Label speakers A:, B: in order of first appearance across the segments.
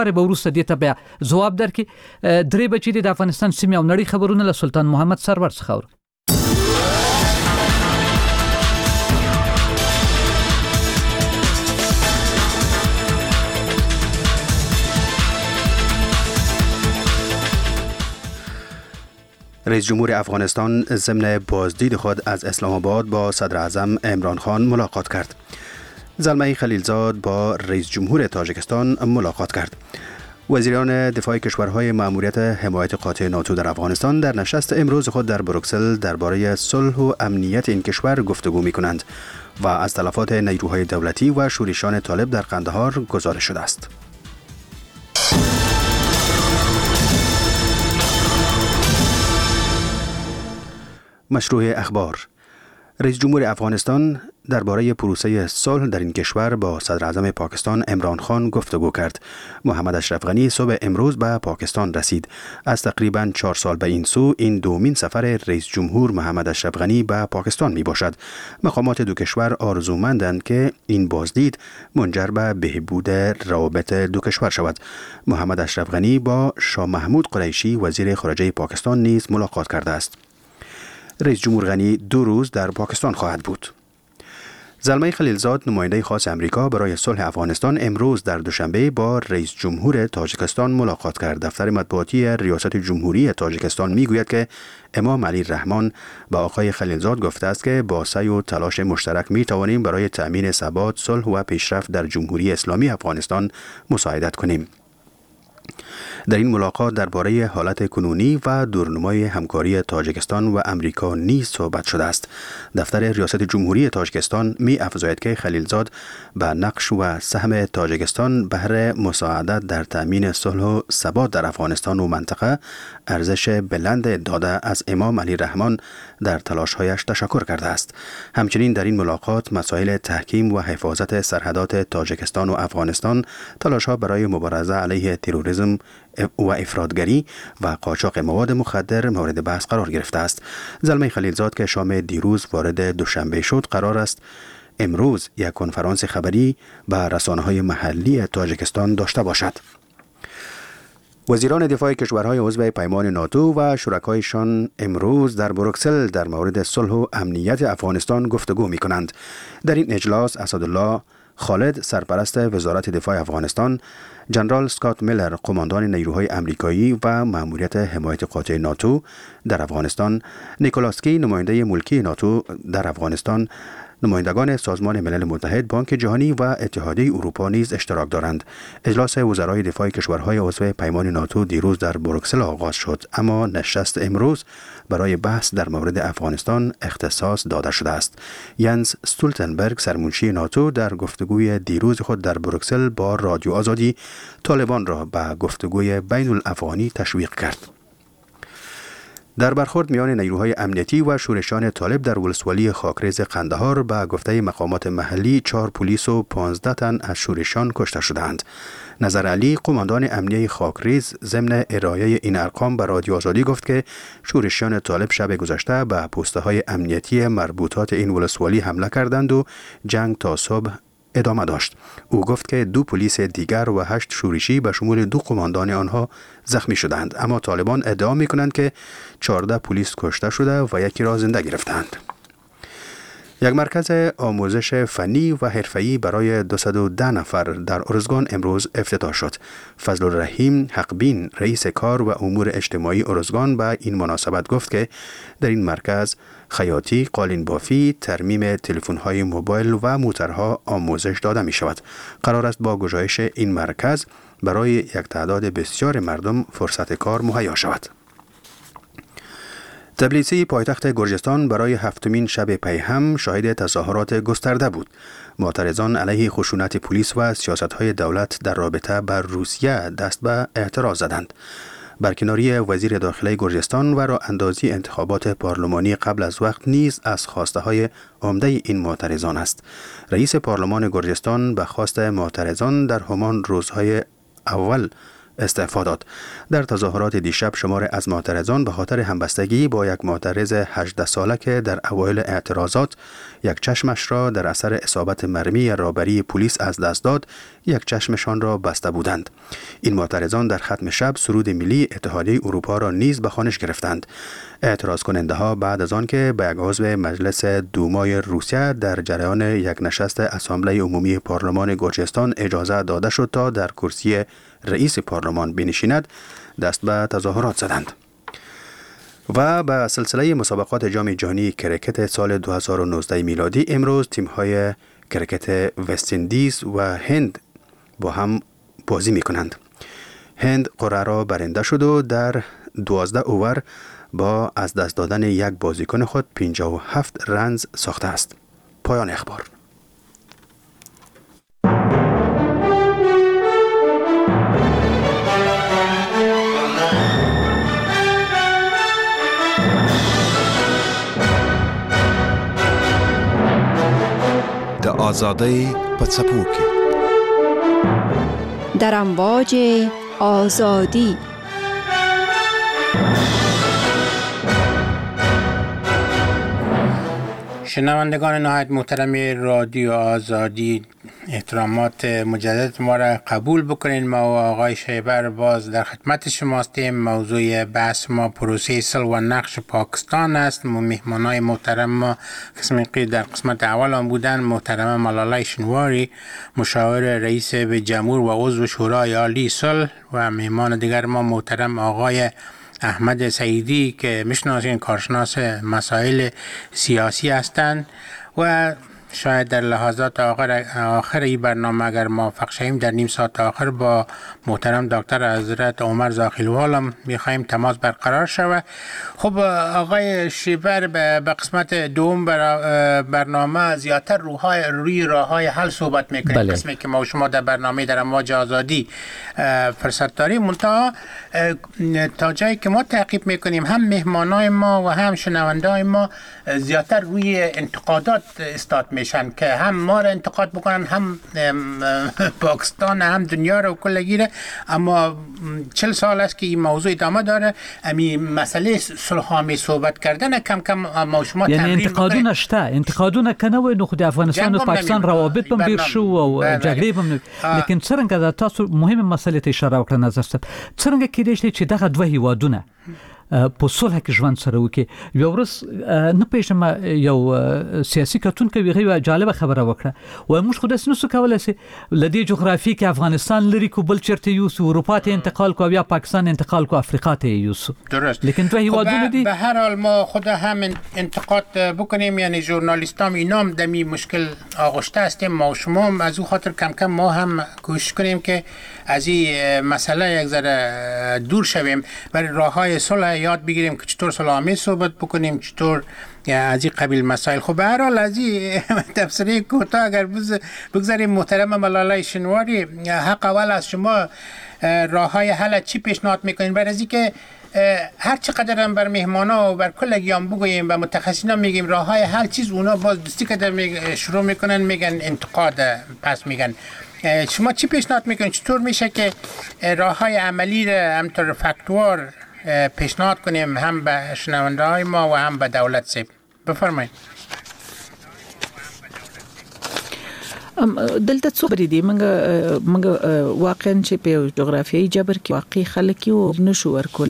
A: به وروسته دې ته بیا ځواب درکړي. درې بچي د افغانستان سیمې او نړۍ خبرونه له سلطان محمد سرور څخه اورو.
B: رئیس جمهور افغانستان ضمن بازدید خود از اسلام آباد با صدر اعظم عمران خان ملاقات کرد. زلمه خلیلزاد با رئیس جمهور تاجیکستان ملاقات کرد. وزیران دفاع کشورهای مأموریت حمایت قاطع ناتو در افغانستان در نشست امروز خود در بروکسل درباره صلح و امنیت این کشور گفتگو می‌کنند و از تلفات نیروهای دولتی و شورشیان طالب در قندهار گزارش شده است. مشروع اخبار. رئیس جمهور افغانستان درباره پروسه صلح در این کشور با صدر اعظم پاکستان عمران خان گفتگو کرد. محمد اشرف غنی صبح امروز به پاکستان رسید. از تقریباً 4 سال به این سو این دومین سفر رئیس جمهور محمد اشرف غنی به پاکستان می باشد. مقامات دو کشور آرزومندند که این بازدید منجر به بهبود روابط دو کشور شود. محمد اشرف غنی با شاه محمود قریشی وزیر خارجه پاکستان نیز ملاقات کرده است. رئیس جمهور غنی 2 روز در پاکستان خواهد بود. زلمه خلیلزاد نماینده خاص امریکا برای صلح افغانستان امروز در دوشنبه با رئیس جمهور تاجیکستان ملاقات کرد. دفتر مطبوعاتی ریاست جمهوری تاجیکستان میگوید که امام علی رحمان به آقای خلیلزاد گفته است که با سعی و تلاش مشترک می توانیم برای تأمین ثبات، صلح و پیشرفت در جمهوری اسلامی افغانستان مساعدت کنیم. در این ملاقات درباره حالت کنونی و دورنمای همکاری تاجیکستان و امریکا نیز صحبت شده است. دفتر ریاست جمهوری تاجیکستان می افزاید که خلیلزاد به نقش و سهم تاجیکستان بهر مساعدت در تأمین صلح و ثبات در افغانستان و منطقه ارزش بلند داده از امام علی رحمان در تلاش‌هایش تشکر کرده است. همچنین در این ملاقات مسائل تحکیم و حفاظت سرحدات تاجیکستان و افغانستان، تلاش‌ها برای مبارزه علیه تروریسم و افراطگری و قاچاق مواد مخدر مورد بحث قرار گرفته است. زلمه خلیلزاد که شام دیروز وارد دوشنبه شد، قرار است امروز یک کنفرانس خبری با رسانه‌های محلی تاجیکستان داشته باشد. وزیران دفاع کشورهای عضو پیمان ناتو و شرکایشان امروز در بروکسل در مورد صلح و امنیت افغانستان گفتگو می‌کنند. در این اجلاس اسدالله خالد سرپرست وزارت دفاع افغانستان، جنرال اسکات میلر قماندان نیروهای امریکایی و مأموریت حمایت قاطع ناتو در افغانستان، نیکولاس کی نماینده ملکی ناتو در افغانستان، نمایندگان سازمان ملل متحد، بانک جهانی و اتحادیه اروپا نیز اشتراک دارند. اجلاس وزرای دفاع کشورهای عضو پیمان ناتو دیروز در بروکسل آغاز شد، اما نشست امروز برای بحث در مورد افغانستان اختصاص داده شده است. ینس استولتنبرگ سرمنشی ناتو در گفتگوی دیروز خود در بروکسل با رادیو آزادی طالبان را به گفتگوی بین الافغانی تشویق کرد. در برخورد میان نیروهای امنیتی و شورشیان طالب در ولسوالی خاکریز قندهار به گفته مقامات محلی 4 پلیس و 15 تن از شورشیان کشته شدند. نظر علی قماندان امنیه خاکریز ضمن ارائه این ارقام به رادیو آزادی گفت که شورشیان طالب شب گذشته به پوسته های امنیتی مربوطات این ولسوالی حمله کردند و جنگ تا صبح ادامه داشت. او گفت که 2 پلیس دیگر و 8 شورشی به شمول 2 قماندان آنها زخمی شدند، اما طالبان ادعا می‌کنند که 14 پلیس کشته شده و 1 را زنده گرفتند. یک مرکز آموزش فنی و حرفه‌ای برای 210 نفر در ارزگان امروز افتتاح شد. فضل الرحیم حقبین رئیس کار و امور اجتماعی ارزگان به این مناسبت گفت که در این مرکز خیاطی، قالین بافی، ترمیم تلفن‌های موبایل و موترها آموزش داده می شود. قرار است با گشایش این مرکز برای یک تعداد بسیار مردم فرصت کار مهیا شود. تبلیسی پایتخت گرجستان برای 7مین شب پی هم شاهد تظاهرات گسترده بود. معترضان علیه خشونت پلیس و سیاست‌های دولت در رابطه با روسیه دست به اعتراض زدند. برکناری وزیر داخلی گرجستان و راه اندازی انتخابات پارلمانی قبل از وقت نیز از خواسته‌های عمده این معترضان است. رئیس پارلمان گرجستان به خواست معترضان در همان روزهای اول استعفا داد. در تظاهرات دیشب شمار از معترضان به خاطر همبستگی با یک معترض 18 ساله که در اوایل اعتراضات یک چشمش را در اثر اصابت مرمی رهبری پلیس از دست داد، یک چشمشان را بسته بودند. این معترضان در ختم شب سرود ملی اتحادیه اروپا را نیز به خوانش گرفتند. اعتراض کننده ها بعد از آن که به یک عضو مجلس دومای روسیه در جریان یک نشست اسامبله عمومی پارلمان گرجستان اجازه داده شد تا در کرسی رئیس پارلمان بنشیند، دست به تظاهرات زدند. و به سلسله مسابقات جام جهانی کرکت سال 2019 میلادی امروز تیم‌های کرکت وست‌اندیز و هند با هم بازی می‌کنند. هند قرعه را برنده شد و در 12 اوور با از دست دادن یک بازیکن خود 57 رنز ساخته است. پایان اخبار.
C: د آزادۍ په څپو کې
D: در امواج آزادی.
E: شنوندگان نهایت محترم رادیو آزادی، احترامات مجدد ما را قبول بکنین. ما و آقای شیبر باز در خدمت شما هستیم. موضوع بحث ما پروسه صلح و نقش پاکستان است. مهمانای محترم ما در قسمت اول هم بودن محترم ملالای شنواری، مشاور رئیس جمهور و عضو شورای عالی صلح، و مهمان دیگر ما محترم آقای احمد سعیدی که میشناسین، کارشناس مسائل سیاسی هستند. و شاید در لحظات آخر این برنامه اگر موفق شویم در نیم ساعت آخر با محترم دکتر حضرت عمر زاخیلوال هم میخوایم تماس برقرار شود. خب آقای شیبر، به قسمت دوم برنامه زیادتر روی راههای حل صحبت میکنیم.
A: بله.
E: قسمی که ما و شما در برنامه در امواج آزادی فرصت داریم، منتها تا جایی که ما تعقیب میکنیم هم مهمانای ما و هم شنوندای ما زیادتر روی انتقادات استاد میشن که هم ما را انتقاد بکنن، هم پاکستان، هم دنیا را و کلگیره. اما 40 سال است که این موضوع ادامه داره. امی مسئله صلح‌آمیز صحبت کردن کم کم ما شما
A: یعنی انتقادونه شته، انتقادونه کنه و نو خو افغانستان و پاکستان روابط بم ډیر شو او جګړې بم، لیکن څنګه دا تاسو مهمه مسله ته اشاره وکړه نظر ست څنګه کېدای شي چې دغه دوه هیوادونه په صلح کې ژوند سره وکړي. یو ورځ نه پېژنم یو سیاسي کتونکو یو جالبه خبره وکړه و موږ خو داسې نسو کولای سي لدی جغرافي کې افغانستان لري کو بل چرته یوسو اروپا ته انتقال کو یا پاکستان انتقال کو افریقا ته یوسو.
E: درست.
A: لیکن دوه هیوادونه دي.
E: به هر حال ما خود هم انتقاد بکنیم، یعنی ژورنالیستام اینام دمی مشکل آغشته هستیم ما و شما، از او خاطر کم کم ما هم کوشش کنیم که از این مسئله یک ذره دور شویم، برای راههای صلح یاد بگیریم که چطور صلح‌آمیز صحبت بکنیم، چطور از این قبیل مسائل. خب به هر حال از این تفسیری کوتاه اگر بگذاریم محترم ملالای شنواری، حق اول از شما راههای حل چی پیشنهاد میکنین؟ برای از اینکه هر چقدر هم بر مهمانا و بر کلگیان بگوییم و متخصصینا میگیم راههای حل چیز، اونا باز دستی که شروع میکنن میگن انتقاد پس میگن. شما چی پیشنهاد میکنین؟ چطور میشه که راههای عملی را همطور فکتوار پیشنهاد کنیم هم به شنونده های ما و هم به دولت سیب؟ بفرمایید.
F: دلته څو بری دي منګ واقعا چې په جغرافیایي جبر کې واقعي خلک یو نشو ورکول.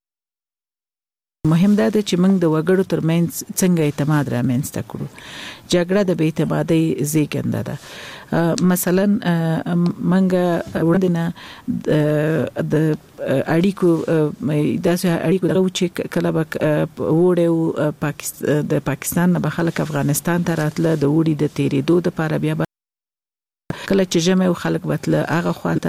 F: مهم ده چې موږ د وګړو ترمنځ څنګه اعتماد رامنځته کړو. جګړه د بې اعتمادۍ زیږنده ده. مثلا موږ وړاندې د اړیکو داسې اړیکو درو چې کله به وړو د پاکستان نه به خلک افغانستان ته راتله د وړي د تیرېدو د لپاره، بیا کله چې جمع خلک بتله هغه خواته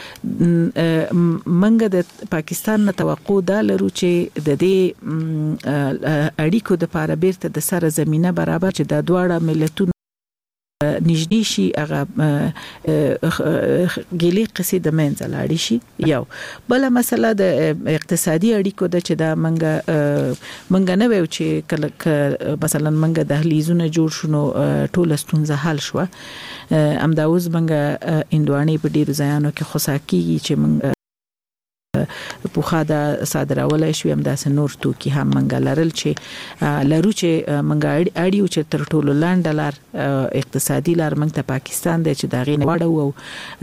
F: منګه د پاکستان نه توقع دا لرو چې د دې اړیکو د لپاره بیرته د سره زمينه برابر چې د دواړه ملتونو نږدې شي، هغه ګلې قصې د منځ لاړ شي. یو بل مسله د اقتصادي اړیکو د چې دا منګه نه ویو چې کله مثلا منګه دهلیزونه جوړ شونو ټول ستونزه حل شو. امدا اوس منګه اندواني په ډیرو ځایانو کې خوساکي چې منګه پوخا د صادرول شو هم د نور توکي هم منګ لرل چې لرو چې منګ اړیو چې تر ټولو لاندې لار اقتصادي لار منګ ته پاکستان دی چې دا غي نه وړو او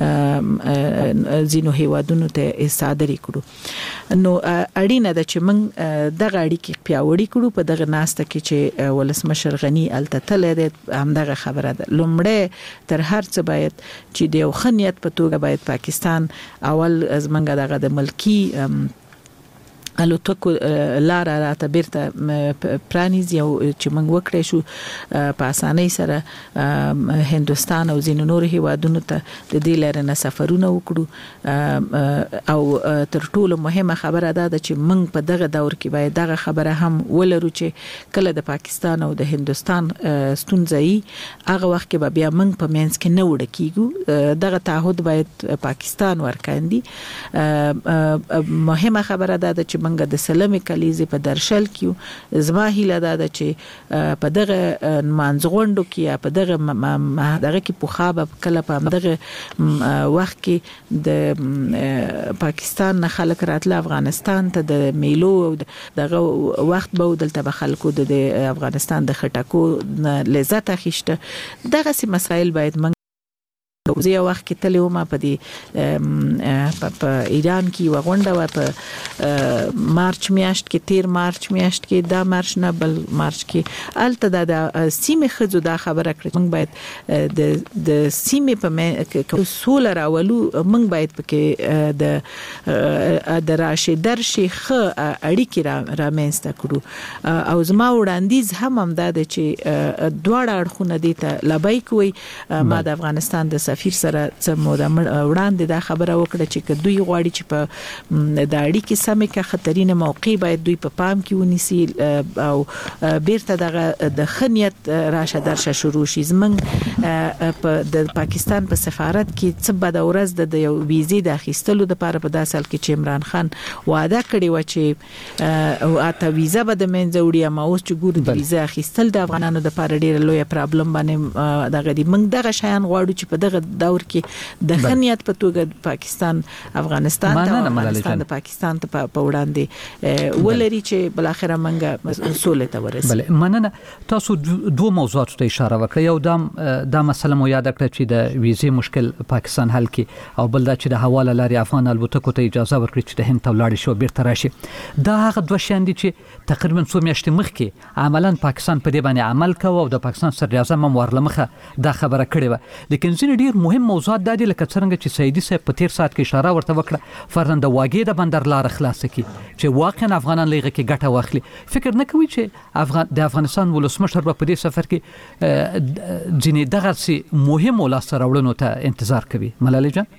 F: زینو هیوادونو ته صادري کړو نو اړینه ده چې منګ دغه اړیکې پیاوړي کړو په دغه ناسته کې چې ولسمشر غنی التتل دی هم دغه خبره ده لومړی تر هر څه باید چې د یو خنیت په توګه باید پاکستان اول از منګه دغه د ملکی الوتکو لار راته بیرته پرانیز یو چې موږ وکړې شو په اسانۍ سره هندستان او ځینو نور هیوادونو ته د دې لارې نه سفرونه وکړو او تر ټولو مهمه خبره ده چې موږ په دغه دور کې باید دغه خبره هم ولرو چې کله د پاکستان او د هندستان ستونزې هغه وخت کې بیا موږ په منځ کې نه وړ کیږو دغه تعهد باید پاکستان ورکاندي مهمه خبره ده چې منګه د سلمې کلیزې په درشل کې زما هیله ده چې په دغه مانځغونډو کې یا په دغه کې پوخابه کله په دغه وخت کې د پاکستان نه خلک راتله افغانستان ته د میلو دغه وخت به دلته خلکو د افغانستان د خټکو لذت اخیسته دغه سي مسائل باید زه یو وخت کې تلې ومه په دې په ایران کې وغونډه و په مارچ میاشت کې 13 مارچ میاشت کې دا مارچ نه بل مارچ کې الته د سیمه خزو دا خبره کړې موږ باید د سیمه په سولر اولو موږ باید پکې د راشي درشي خ اړیکې را مینسته کړو او زما وړاندیز هم دا چې دواړه اړخونه دي ته لبای کوي ما د افغانستان د سفیر سره سموده وړاندې دا خبره وکړه چې دوی غواړي چې په د اړیکې سمې کا خطرینه موقع باید دوی په پام کې ونیسي او بیرته د خنیت راشه درشه شروع شي زمنګ د پاکستان په سفارت کې څه بد ورځ د یو ویزې د اخیستلو د لپاره په داسې حال کې چې عمران خان وعده کړی و چې او اته ویزه به د منځ وړي ما اوس چې ګور د ویزه اخیستل د افغانانو د لپاره ډیر لوی پرابلم باندې دغه دی موږ دغه شیان غواړو چې په دغه دور کې د خنیت په توګه پاکستان افغانستان ته افغانستان د پاکستان ته په وړاندې ولري چې بل اخره منګه سولې ته ورسي
A: بله مننه تاسو دوه موضوعات ته اشاره وکړه یو دا مسله مو یاد کړه چې د ویزې مشکل پاکستان حل کړي او بل دا چې د حواله لري افغان الوتکو ته اجازه ورکړي چې د هند ته ولاړ شي بیرته راشي دا هغه دوه شیان دي چې تقریبا څو میاشتې مخکې عملاً پاکستان په دې باندې عمل کوي او د پاکستان صدر اعظم هم ورلمخه دا خبره کړې و لیکن ځینې ډیر مهم موضوعات دي لکه څنګه چې سعیدي صاحب په 13 ساعت کې اشاره ورته وکړه فرضاً د واګې د بندر لار خلاص کړي چې واقعا افغانان لږه کې ګټه واخلي فکر نه کوي چې د افغانستان ولسمشر په دې سفر کې ځینې دغه سي مهم ولاسته راوړنو ته انتظار کوي ملالۍ جان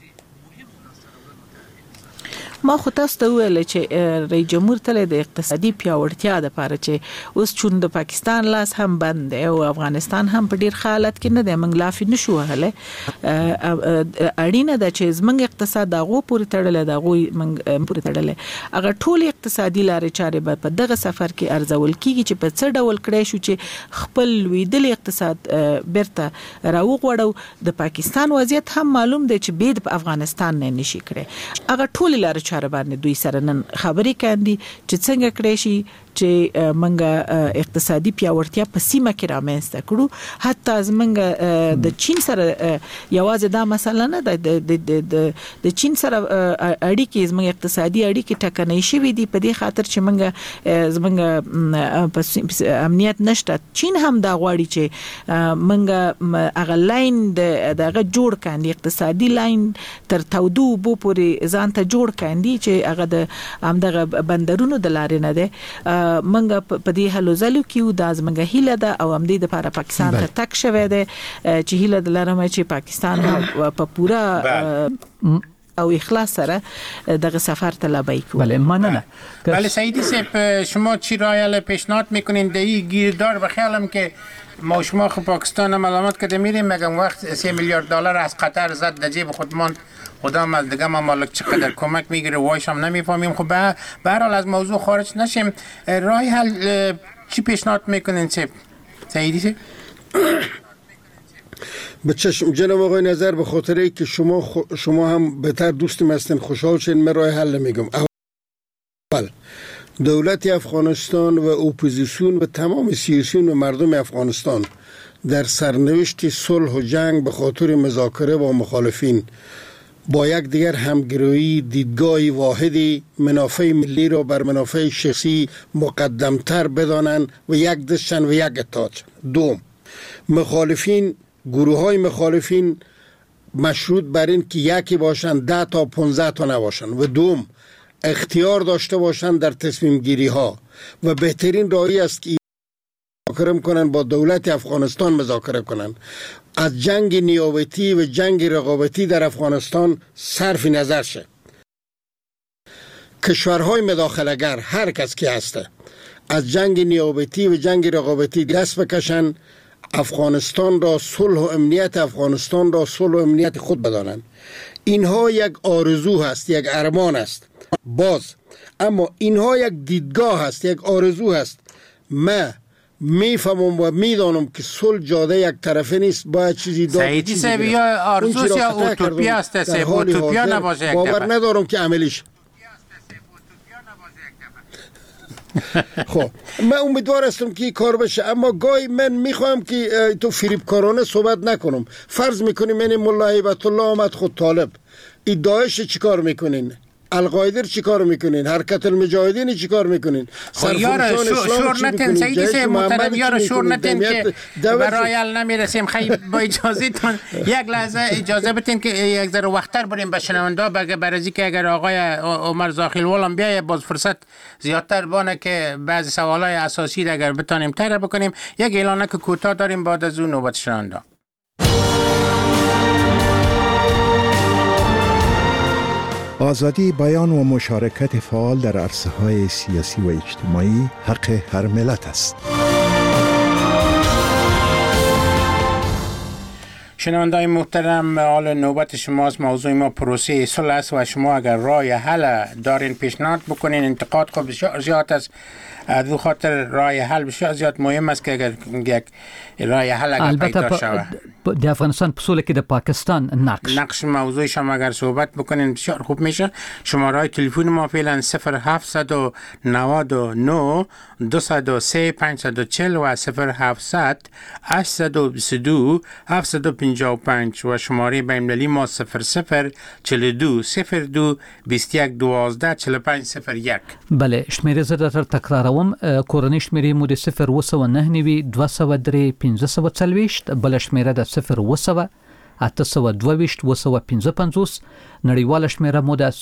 F: ما خو تاسو ته ویل چې رئیس جمهور تل د اقتصادي پیاوړتیا لپاره چې اوس چون د پاکستان لاس هم بند دی او افغانستان هم په ډیر حالت کې نه دی موږ لا فی نشو هله اړینه ده چې زموږ اقتصاد دغه پورې تړل دغه موږ پورې تړل هغه ټول اقتصادي لارې چارې په دغه سفر کې ارزول کیږي چې په څه ډول کړی شو چې خپل ویدل اقتصاد برته راوغوړو د پاکستان وضعیت هم معلوم دی چې بيد په افغانستان نه نشي کړی هغه ټول لارې چارې باندې دوی سره نن خبرې کاندي چې څنګه کړی شي چې منګه اقتصادي پیاوړتیا په سیمه کې رامنځته کړو حتی زمنګ د چین سره یوازې دا مسله نه ده د چین سره اړیکې زمنګ اقتصادي اړیکې ټکنۍ شوې دي په دې خاطر چې منګه زمنګ امنیت نشته چین هم دا غواړي چې منګه هغه لاین دغه جوړ کاندي اقتصادي لاین تر تودو بو پورې ځان ته جوړ کاندي چې هغه د همدغه بندرونو د لارې نه ده منګه په دې هلو زلو کې د ازمنګه هیله ده او هم دې لپاره پاکستان ته تک شوه ده چې هیله د لارم چې پاکستان په پورا او اخلاص سره دغه سفر طلبی کنه.
A: بله مننه.
E: بله سعیدی صاحب شما چی رای پیشنهاد میکنین در این گیردار بخیالم که ما شما خب پاکستان هم علامت کده میریم مگم وقت 3 میلیارد دلار از قطر زد در جیب خودمان خودم از دیگه ممالک چقدر کمک میگیره وایش هم نمیفهمیم خب به هر حال از موضوع خارج نشیم رای حل چی پیشنهاد میکنین سعیدی صاحب؟
G: به چشم جناب آقای نظر به خاطر که شما هم بهتر دوستم هستین خوشحال شین من راه حل میگم اول دولت افغانستان و اپوزیسیون و تمام سیاسیون و مردم افغانستان در سرنوشت صلح و جنگ به خاطر مذاکره با مخالفین با یک دیگر همگرایی دیدگاه واحدی منافع ملی را بر منافع شخصی مقدمتر بدانند و یک دستن و یک اطاعت. دوم، مخالفین، گروه های مخالفین مشروط بر این که یکی باشند 10 تا 15 تا نباشند و دوم اختیار داشته باشند در تصمیم گیری ها و بهترین راهی است که مذاکره کنند با دولت افغانستان مذاکره کنند. از جنگ نیابتی و جنگ رقابتی در افغانستان صرف نظر شه. کشورهای مداخله‌گر هر کس که هسته از جنگ نیابتی و جنگ رقابتی دست بکشن، افغانستان را صلح و امنیت افغانستان را صلح و امنیت خود بدانند. اینها یک آرزو هست، یک ارمان است باز، اما اینها یک دیدگاه هست، یک آرزو هست. من میفهمم و میدانم که صلح جاده یک طرفه نیست، باید چیزی داد.
E: سعیدی صاحب یا آرزوست یا اوتوپیا است؟ صاحب اوتوپیا نباشه یک
G: باور ندارم که عملیش. خب من امیدوار هستم که این کار بشه، اما گاهی من میخوام که تو فریبکارانه صحبت نکنم. فرض میکنیم این ملا هیبت الله آمد خود طالب، این داعش چی کار میکنین؟ القاعده چی کار میکنین؟ حرکت المجاهدین چی کار میکنین؟
E: یار شور نتن سعیدی صاحب محترم، یار شور نتن که برای ال نمیرسیم. خیلی با اجازه تون یک لحظه اجازه بدین که یک ذره وقتتر بریم به شنوندا، برای که اگر آقای عمر زاخیلوال بیای باز فرصت زیادتر بانه که بعضی سوالای اساسی اگر بتونیم طرح بکنیم. یک اعلانه که کوتاه داریم، بعد از اون نوبت شنوندا.
C: آزادی بیان و مشارکت فعال در عرصه‌های سیاسی و اجتماعی حق هر ملت است.
E: شنونده‌های محترم، حال نوبت شماست. موضوع ما پروسه صلح است و شما اگر راه حل دارین پیشنهاد بکنین. انتقاد خود بسیار زیاد است، از خاطر راه حل بسیار زیاد مهم است که اگر یک راه حل اگر پیدا شود.
A: د افغانستان په سوله کې د پاکستان
E: نقش موضوع شما اگر صحبت بکنین بسیار خوب میشه. شماره تلفن ما فعلا 0799 203 540 و 0700 822 755 و شماره بین‌المللی ما 0042 02 21 12 45 01.
A: بله، شمیره زه در تکراروم. کورنۍ شمیره مو د 009 203 540 بل شمیره د 0 822 255 نړیواله شمیره مو د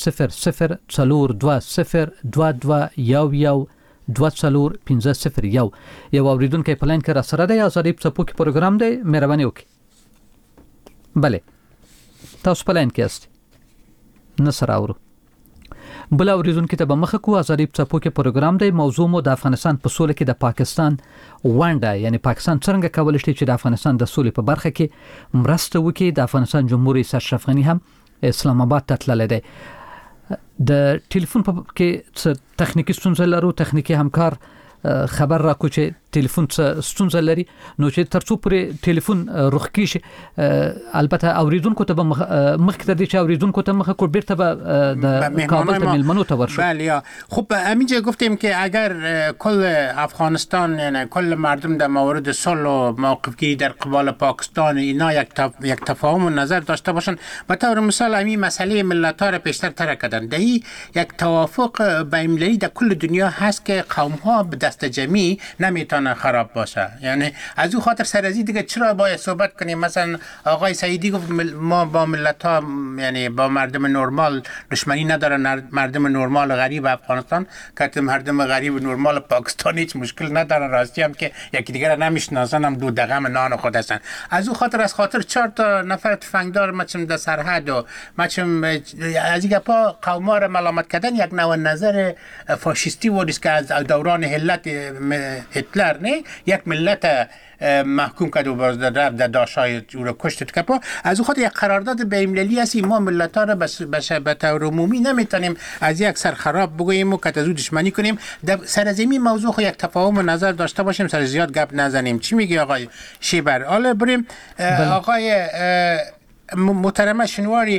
A: 00420221 24501. یو اوریدونکو په لاین کې را سره دی. آزادی په څپو کې پروګرام دی، مهرباني وکړئ. بله تاسو په لاین کې یاست، نه سره اورو. بل اوریدونکو ته به مخه کو. آزادی په څپو کې پروګرام دی. موضوع مو د افغانستان په سوله کې د پاکستان ونډه، یعنی پاکستان څنګه کولای شي چې د افغانستان د سولې په برخه کې مرسته وکړي. د افغانستان جمهور رئیس اشرف غنی هم اسلام آباد ته تللی دی. د ټلیفون په کې تخنیکی ستونزه لرو. تخنیکی همکار خبر را کو چې ټلیفون ستونزه لري، نو چې ترڅو پرې ټلیفون رخ کیږي البته اوریدونکو ته مخکې ته دي چې اوریدونکو ته مخه کو بیرته به د کابل ته ملمنو ته ورشو.
E: بله خب همینجا گفتیم که اگر کل افغانستان یعنی کل مردم در مورد صلح و موقف گیری در قبال پاکستان اینا یک تفاهم و نظر داشته باشن، به طور مثال همین مسئله ملت‌ها را پیشتر ترک کردن. دهی یک توافق بین‌المللی در کل دنیا هست که قوم‌ها به دست جمعی نمیتونه خراب باشه. یعنی از اون خاطر سرازی دیگه چرا باید صحبت کنیم؟ مثلا آقای سعیدی گفت ما با ملت‌ها یعنی با مردم نرمال دشمنی ندارن. مردم نرمال غریب افغانستان که مردم غریب نرمال پاکستان هیچ مشکل ندارن، راستی هم که یکی دیگه را نمیشناسن، هم دو دغم نان خود هستن. از اون خاطر 4 تا نفر تفنگدار مچم در سرحد و مچم از این گپا قوم‌ها را ملامت کردن یک نوع نظر فاشیستی بود که از دوران هتلر نه یک ملت محکوم کرد و باز در داشای او را کشت کپا. از اون خاطر یک قرارداد بین‌المللی است. ما ملت‌ها را به طور عمومی نمیتونیم از یک سر خراب بگوییم و که از او دشمنی کنیم. در سرزمین موضوع خو یک تفاهم و نظر داشته باشیم، سر زیاد گپ نزنیم. چی میگی آقای شیبر؟ حالا بریم آقای محترم شنواری.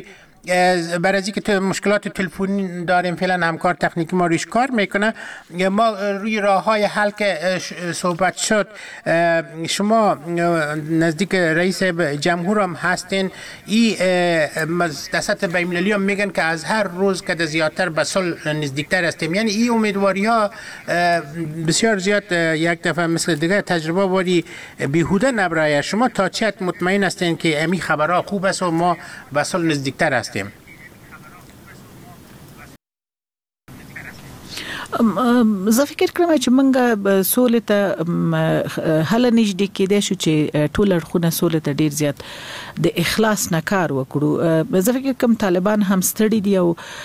E: برای اینکه تو مشکلات تلفنی داریم فعلا همکار تکنیکی ما روش کار میکنه. ما روی راههای حل که صحبت شد، شما نزدیک رئیس جمهور هم هستین، دستت بین‌المللی هم میگن که از هر روز که زیادتر به صلح نزدیکتر هستیم. یعنی این امیدواری ها بسیار زیاد یک دفعه مثل دیگه تجربه واری بیهوده نبرای. شما تا چه حد مطمئن هستین که امی خبرها خوب است و ما به صلح نزدیکتر هستیم؟
F: زه فکر کوم چې موږ سولې ته هله نږدې کېدای شو چې ټول اړخونه سولې ته ډیر زیات د اخلاص نه کار وکړو. زه فکر کوم طالبان هم ستړي دي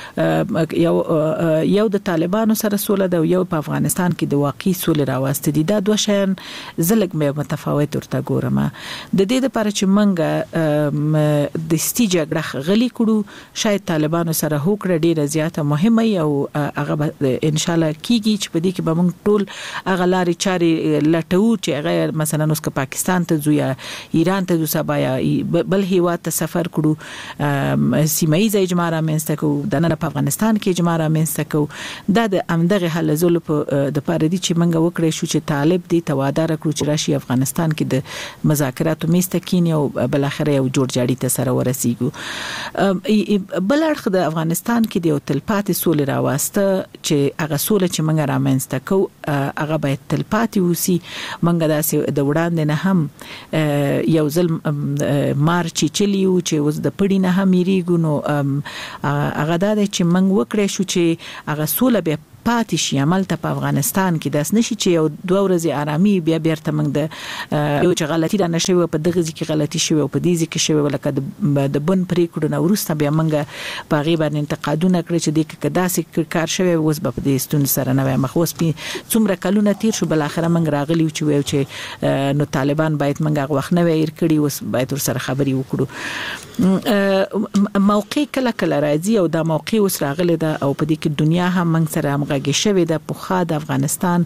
F: او یو د طالبانو سره سوله ده او یو په افغانستان کې د واقعي سولې راوسته دي. دا دوه شیان زه لږ متفاوت ورته ګورم. د دې لپاره چې موږ د ستي جګړه غلي کړو، شاید طالبانو سره هوکړه ډیره زیاته مهمه او هغه ان شاء الله کیږي چې په دې کې به موږ ټول هغه لارې چارې لټو چې هغه مثلا اوس که پاکستان ته ځو یا ایران ته ځو سبا یا بل هیواد ته سفر کړو، سیمایي اجماع رامنځته کوو، د نن په افغانستان کې اجماع رامنځته کوو. دا د امدغه حل زول په د پاره دي چې موږ وکړې شو چې طالب دې توادر کړو چې راشي افغانستان کې د مذاکراتو میسته کینی او بل اخر یو جوړ جاړي ته سره ورسیږو. بل اړخ د افغانستان کې د تلپاتې سولې راوسته چې هغه سوله چې موږ رامنځته کوو هغه باید تلپاتې وسی. موږ داسې د وړاندې نه هم یو ځل مارچ چلیو چې اوس د پړی نه هم یریږو، نو هغه دا چې موږ وکړې شو چې هغه سوله به پاتې شي. عمل ته په افغانستان کې داس نشي چې یو دوه ورځې آرامي بیا بیرته موږ د یو چې غلطي را نشي په دغه ځکه غلطي شوی او په دې ځکه شوی ولکه د بن پرې کړو نو ورسته بیا موږ په غیبه انتقادونه کړی چې د کداسې کار شوی اوس په دې ستون سره نه مخ اوس په څومره کلونه تیر شو بل اخره موږ راغلی چې ویو چې نو طالبان باید موږ وخت نه ویر کړی، اوس باید ور سره خبري وکړو. موقع کله کله راځي او دا موقع اوس راغلی دا او په دې کې دنیا هم موږ سره غږ شوی د پوخا د افغانستان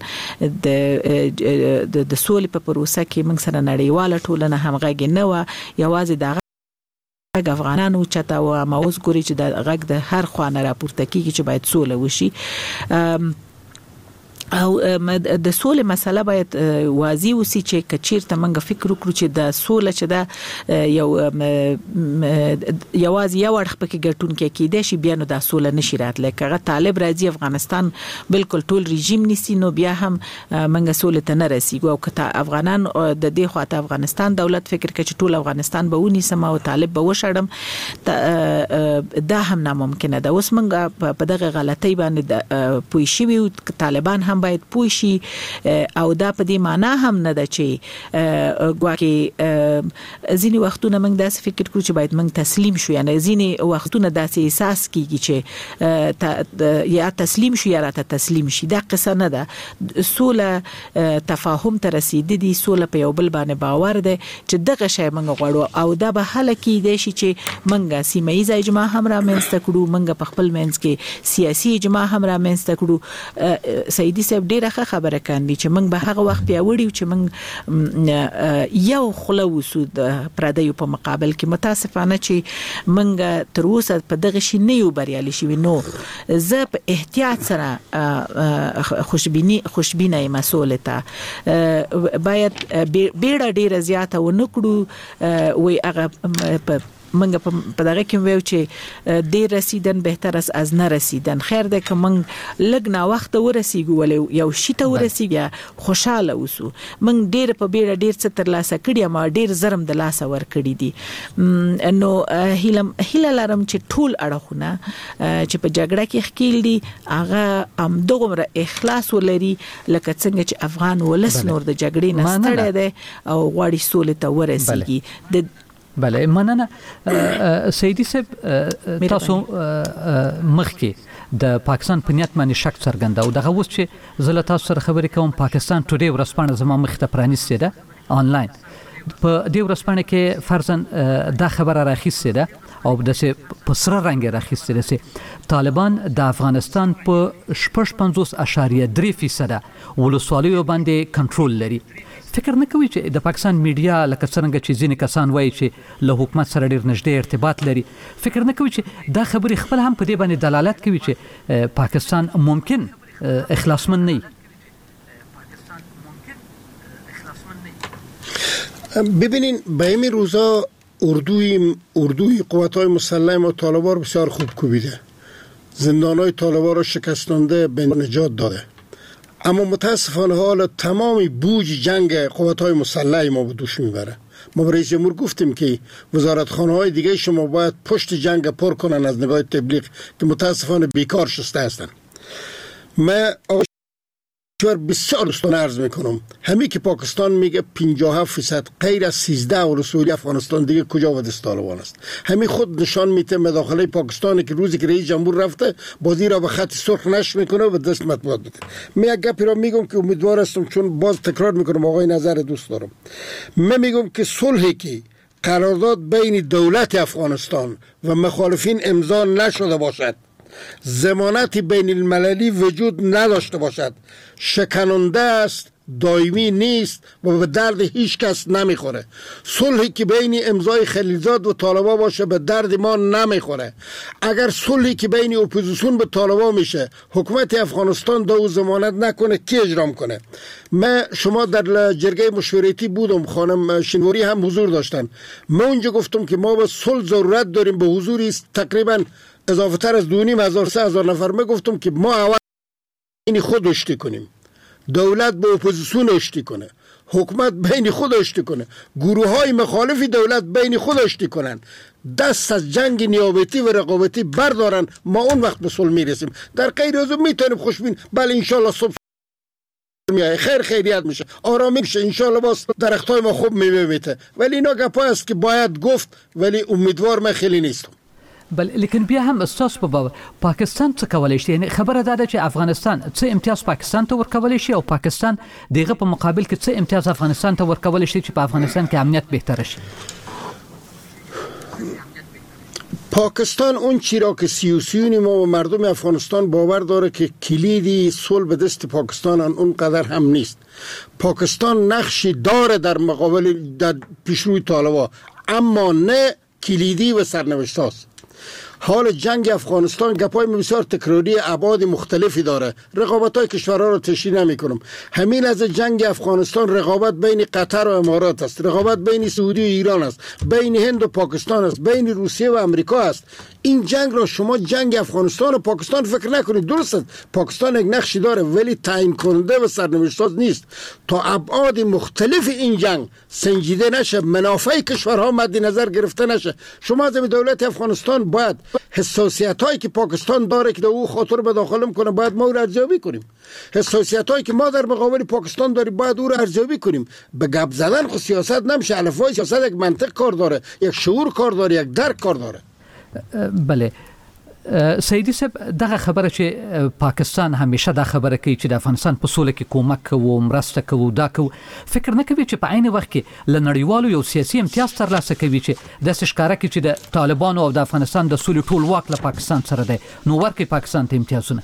F: د سولې په پروسه کې موږ سره نړیواله ټولنه هم غږ نه و، یوازې د افغانانو چتا و ما اوس ګوري چې د غږ د هر خوانه راپورته کیږي چې باید سوله وشي. او د سولې مسله باید واضح وسی چې کچیرته منګه فکر وکړو چې د سوله چې دا یو یوازې یو اړخ پکې ګټون کې د شي بیا نو د سوله نشي راتلی. کغه طالب راځي افغانستان بالکل ټول رژیم نسی نو بیا هم منګه سوله ته نه رسیږي. او کته افغانان د دې خواته افغانستان دولت فکر کوي چې ټول افغانستان به ونی سم او طالب به وشړم، دا هم ناممکن ده. اوس منګه په دغه غلطۍ باندې پوي شي طالبان باید پوه شي او دا په دې معنا هم نه ده چې ګواکې ځینی وختونه موږ داسې فکر کوو چې باید موږ تسلیم شو، یعنی ځینی وختونه داسې احساس کیږي چې یا تسلیم شو یا راته تسلیم شي. دا قصه نه ده. سوله تفاهم ته رسیدي دي، سوله په یو بل باندې باور ده چې دغه شی موږ غواړو او دا به حل کیدای شي چې موږ سیمایي اجماع هم رامنځته کړو، موږ په خپل منځ کې سیاسي اجماع هم رامنځته کړو. سیدی صاحب ډیره خبره کاندي چې موږ به هغه وخت بیا وړو چې موږ یو خلوصو د پردیو په مقابل کې متاسفانه چې موږ تر اوسه په دغه شي نه یو بریالي شوی. نو زه په احتیاط سره خوشبینه مسولې ته باید بیړه ډیره زیاته و نکړو. وی هغه منګه په دغه کې ویو چې ډیر رسیدن بهتر از نه رسیدن. خیر ده که منګ لګ نه وخت ورسیږو ولې یو شي ته ورسیږي خوشاله اوسو. منګ ډیر په بیره ډیر څه تر لاسه کړی ما ډیر زرم د لاسه ور کړی دي. نو هیله لرم چې ټول اړخونه چې په جګړه کې خکیل دي هغه هم دغه اخلاص ولري لکه څنګه چې افغان ولس نور د جګړې نه ستړی دی او غواړي سولې ته ورسیږي.
A: بله مننه سیدی صاحب. تاسو مخکې د پاکستان په نیت باندې شک څرګنده او دغه اوس چې زه له تاسو سره خبرې کوم پاکستان ټوډے ورځپاڼه زما مخ ته پرانیستې ده آنلاین. په دې ورځپاڼه کې فرضاً دا خبره راخیستې ده او د پسره رنگ راخیستل سي طالبان د افغانستان په 55.3% ولسوالیو باندې کنټرول لري. فکر نه کوي چې د پاکستان میډیا لکه څنګه چې ځینې کسان وایي چې له حکومت سره ډیر نږدې ارتباط لري، فکر نه کوي چې دا خبرې خپل هم په دې باندې دلالت کوي چې پاکستان ممکن اخلاصمن نه وي؟
G: ببینین به این روزا اردوی قوات‌های مسلح ما طالبان رو بسیار خوب کوبیده، زندان‌های طالبان رو شکستانده، به نجات داده. اما متاسفانه حال تمامی بوج جنگ قوات‌های مسلح ما به دوش میبره. ما به رئیس جمهور گفتیم که وزارتخانه‌های دیگه شما باید پشت جنگ پر کنن از نگاه تبلیغ که متاسفانه بیکار شسته هستن. من بسیار دوستانه عرض میکنم همین که پاکستان میگه 57% غیر از 13 ولسوالی افغانستان دیگه کجا و دست طالبان است. همین خود نشان میده مداخله پاکستان که روزی که رئیس جمهور رفته بازی را به خط سرخ نشر میکنه و دست مطبوعات بده. من یک گپی را میگم که امیدوار هستم، چون باز تکرار میکنم آقای نظر دوست دارم. من میگم که صلحی که قرارداد بین دولت افغانستان و مخالفین امضا نشده باشد، ضمانت بین المللی وجود نداشته باشد، شکننده است، دائمی نیست و به درد هیچ کس نمیخوره. صلحی که بین امضای خلیلزاد و طالبان باشه به درد ما نمیخوره. اگر صلحی که بین اپوزیسیون به طالبان میشه حکومت افغانستان دو ضمانت نکنه کی اجرام کنه؟ شما در جرگه مشورتی بودم، خانم شینواری هم حضور داشتن. من اونجا گفتم که ما به صلح ضرورت داریم، به حضوری تقریبا اضافه تر از 2,500-3,000 نفر. من گفتم که ما اول بین خود اشتی کنیم، دولت به اپوزیسیون اشتی کنه، حکومت بین خود اشتی کنه، گروه های مخالفی دولت بین خود اشتی کنن، دست از جنگ نیابتی و رقابتی بردارن، ما اون وقت به صلح میرسیم. در غیر از اون میتونیم خوشبین بله انشالله صبح میای خیریت میشه، آرامی میشه، انشالله باز درختای ما خوب میوه میده. ولی اینا گپا است که باید گفت، ولی امیدوار من خیلی نیستم.
A: بل لیکن بیا هم استاس په باور پاکستان څه کولای شي؟ یعنی خبره ده چې افغانستان څه امتیاز پاکستان ته ورکولای شي او پاکستان دغه په مقابل کې څه امتیاز افغانستان ته ورکولای شي چې په افغانستان کې امنیت بهتر شي.
G: پاکستان اون چی را که سیاسیون ما و مردم افغانستان باور داره که کلیدی صلح به دست پاکستان اون قدر هم نیست. پاکستان نقشی داره در مقابل در پیشروی طالبان، اما نه کلیدی و سرنوشت هاست. حال جنگ افغانستان گپای بسیار تکراری ابعاد مختلفی داره. رقابت های کشورها رو تشریح نمی کنم. همین از جنگ افغانستان رقابت بین قطر و امارات است، رقابت بین سعودی و ایران است، بین هند و پاکستان است، بین روسیه و امریکا است. این جنگ را شما جنگ افغانستان و پاکستان فکر نکنید. درست است پاکستان یک نقشی داره ولی تعیین کننده و سرنوشت‌ساز نیست. تا ابعاد مختلف این جنگ سنجیده نشه، منافع کشورها مد نظر گرفته نشه، شما از دولت افغانستان باید حساسیت هایی که پاکستان داره که او خاطر به داخل میکنه باید ما رو ارزیابی کنیم. حساسیت هایی که ما در مقابل پاکستان داریم باید او رو ارزیابی کنیم. به گپ زدن خود سیاست نمیشه. الفبای سیاست یک منطق کار داره، یک شعور کار داره، یک درک کار داره.
A: بله سیدی صاحب، دغه خبره چې پاکستان همیشه دا خبره کوي چې د افغانستان په سوله کې کومک کوو، مرسته کوو، دا کوو، فکر نه کوي چې په عین وخت کې له نړیوالو یو سیاسي امتیاز ترلاسه کوي چې داسې ښکاره کوي چې د طالبانو او د افغانستان د سولې ټول واک له پاکستان سره دی، نو ورکوي پاکستان ته امتیازونه.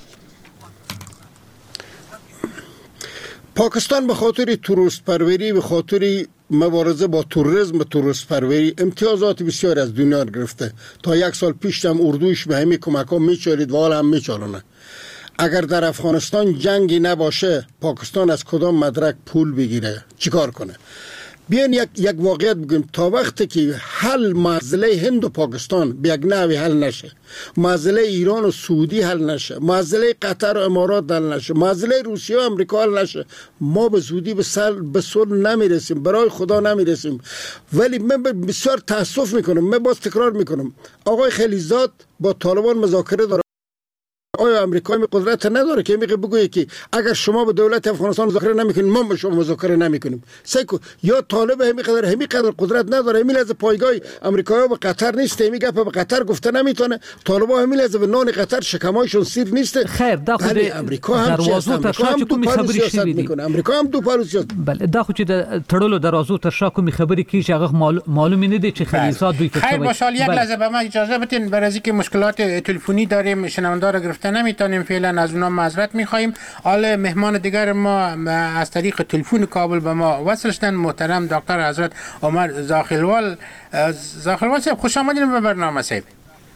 G: پاکستان به خاطر توریست پروری، به خاطر مبارزه با توریسم و توریست پروری امتیازات بسیار از دنیا گرفته. تا یک سال پیش هم اردوش به همین کمک ها میچارید و حالا هم میچارونه. اگر در افغانستان جنگی نباشه پاکستان از کدام مدرک پول بگیره؟ چیکار کنه؟ بیان یک واقعیت بگیم. تا وقتی که حل معضله هند و پاکستان به یک نحوی حل نشه، معضله ایران و سعودی حل نشه، معضله قطر و امارات حل نشه، معضله روسیه و امریکا حل نشه، ما به زودی به صلح نمیرسیم، برای خدا نمیرسیم. ولی من بسیار تاسف میکنم، من باز تکرار میکنم، آقای خلیلزاد با طالبان مذاکره داره. آیا امریکا می قدرت نداره که میگه بگویه که اگر شما به دولت افغانستان مذاکره نمیکنید ما با شما مذاکره نمیکنیم؟ یا طالب همینقدر قدرت نداره، همین از پایگاه امریکایی به قطر نیست، همین گپ به قطر گفته نمیتونه، طالبا همین از به نان قطر شکمایشون سیر نیست.
A: خیر دا خو
G: امریکا هم
A: دروازو تر شا چې کومې خبرې شوې دي،
G: امریکا هم دو پالو سیاست.
A: بله دا خو چې د تړلو دروازو تر شا کومې خبرې کیږي هغه معلوم نه دي چې خلیصات دوی
E: خیر باشه. یک لحظه به ما اجازه بدین، برای اینکه مشکلات تلفنی داریم شنونده را گرفته نمیتونیم فعلا، از اونها معذرت میخوایم. حالا مهمان دیگر ما از طریق تلفن کابل به ما وصل شدن، محترم دکتر حضرت عمر زاخیلوال. زاخیلوال صاحب خوش آمدید به برنامه صاحب.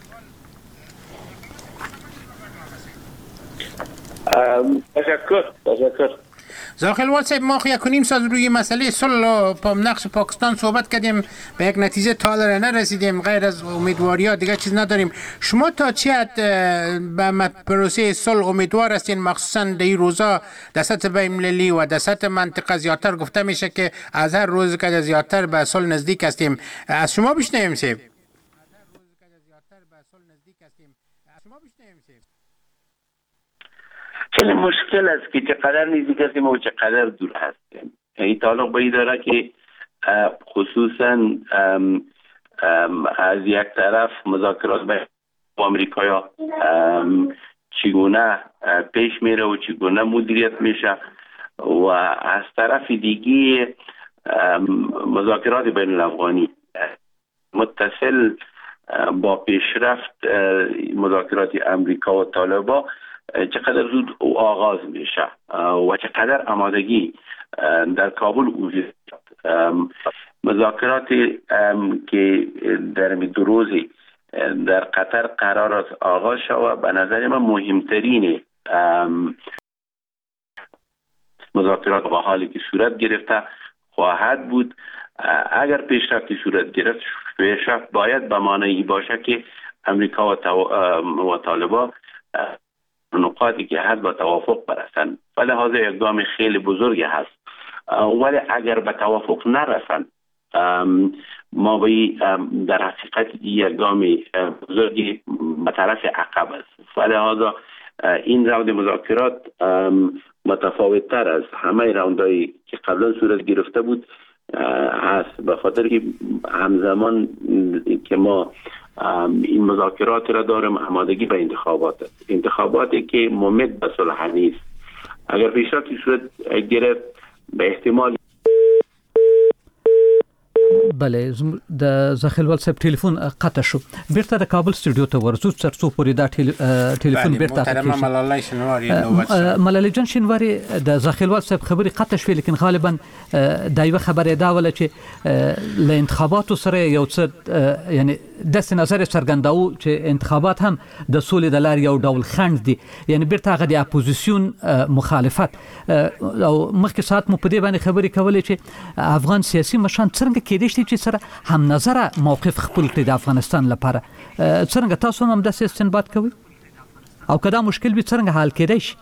H: تشکر.
E: زاخیلوال صاحب ما یک سال روی مسئله صلح و نقش پاکستان صحبت کردیم، به یک نتیجه تا حالا نرسیدیم، غیر از امیدواری‌ها دیگه چیز نداریم. شما تا چه حد به پروسه صلح امیدوار هستین؟ مخصوصا در این روزا در سطح بین‌المللی و در سطح منطقه زیادتر گفته میشه که از هر روز که زیادتر به صلح نزدیک هستیم. از شما بشنویم صاحب.
H: خیلی مشکل است که چقدر نزدیک هستیم و چقدر دور هستیم. این تعلق به این داره که خصوصا از یک طرف مذاکرات با آمریکایا چگونه پیش میره و چگونه مدیریت میشه، و از طرف دیگه مذاکرات بین الافغانی متصل با پیشرفت مذاکرات امریکا و طالبان چقدر زود آغاز میشه و چقدر آمادگی در کابل وجود دارد. مذاکرات که در دو روزی در قطر قرار است آغاز شود، به نظر من مهمترین مذاکرات با حالی که صورت گرفته خواهد بود. اگر پیشرفتی صورت گرفت، پیشرفت باید به معنی باشه که امریکا و طالبان نقاطی که هست با توافق برسن. ولی هذا یک گام خیلی بزرگی هست، ولی اگر به توافق نرسن ما در حقیقت یک گام بزرگی به طرف عقب است. ولی هذا این راند مذاکرات متفاوت تر از همه راندهایی که قبلا صورت گرفته بود هست، به خاطر که همزمان که ما این مذاکرات را داریم آمادگی به انتخاباتی که ممد به صلح نیست. اگر پیشرفتی صورت گرفت به احتمال
A: بله د زاخیلوال صاحب ټلیفون قطع شو، بیرته د کابل استودیو ته ورسو ترڅو پورې دا ټلیفون بیرته
E: محترم ملالۍ شنواری
A: ملالۍ جان شنواری د زاخیلوال صاحب خبري قطع شوې، لیکن غالبا دا یو خبره دا ولا چې ل انتخاباتو سره یو څه یعنی د نظر څرګنداو چې انتخابات هم د سولې د لارې یو ډول خنډ دي، یعنی بیرته هغه د اپوزیسیون مخالفت او مخکې ساعت مو په دې باندې خبرې کولې چې افغان سیاسي مشران څنګه کېدای شي چې سره هم نظر موقف خپل کړي د افغانستان لپاره. څنګه تاسو هم د استنباط کوي او کدا مشکل به څنګه حل کېدای شي؟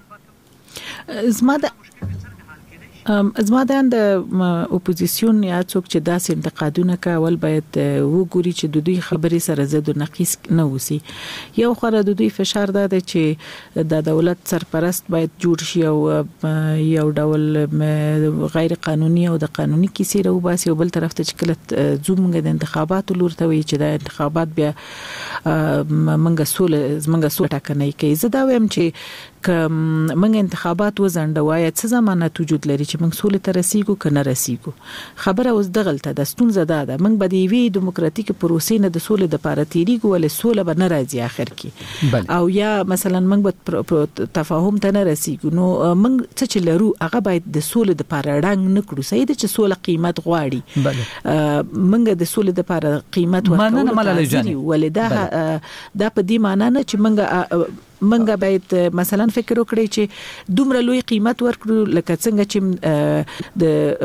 F: زما د اپوزیسیون یا څوک چې داسې انتقادونه کول باید وګوري چې د دوی خبرې سره زد او نقیص نه وسی. یو خره د دوی فشار ده چې د دولت سرپرست باید جوړ شي او یو ډول غیر قانوني او د قانوني کیسې راو باسي، او بل طرف ته چې کله زموږ د انتخاباتو لور ته وي چې د انتخابات بیا منګه سول ټاکنه کوي. زه دا وایم چې منګ انتخابات وزندوای څه ضمانت وجود لري چې موږ سولې ته رسیدو کنه رسیدو. خبره اوس دغلته د ستونزه ده موږ به دی وی دیموکراتیک پروسې نه د سولې د پاره تیریږو ولې سوله به نه راځي اخر کې، او یا مثلا موږ به تفاهم ته نه رسیدو نو موږ څه چې لرو هغه باید د سولې د پاره رنګ نکړو. صحیح ده چې سوله قیمت غواړي، موږ د سولې د پاره قیمت ورکړو ولې دا په دې معنی نه چې منګه باید مثلا فکر وکړي چې دومره لوی قیمت ورکړو لکه څنګه چې د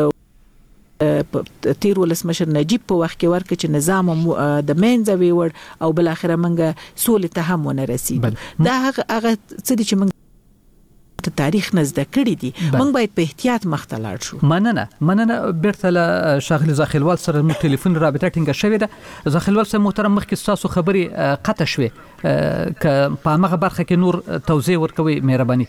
F: تیر ولسمشر نجیب په وخت کې ورکړي چې نظام د منځه ویور او بل اخره منګه سولې ته هم ونه رسید. دا هغه څه چې منګه ته تاریخ نزد کړی دي موږ باید په احتیاط مخته لاړ شو.
A: مننه بیرته له شاغلی زاخیلوال سره مو ټلیفون رابطه ټینګه شوې ده. زاخیلوال سره محترم مخکې تاسو خبري قطع شوې ک په هغه برخه کې نور توضیح ورکوي مهرباني.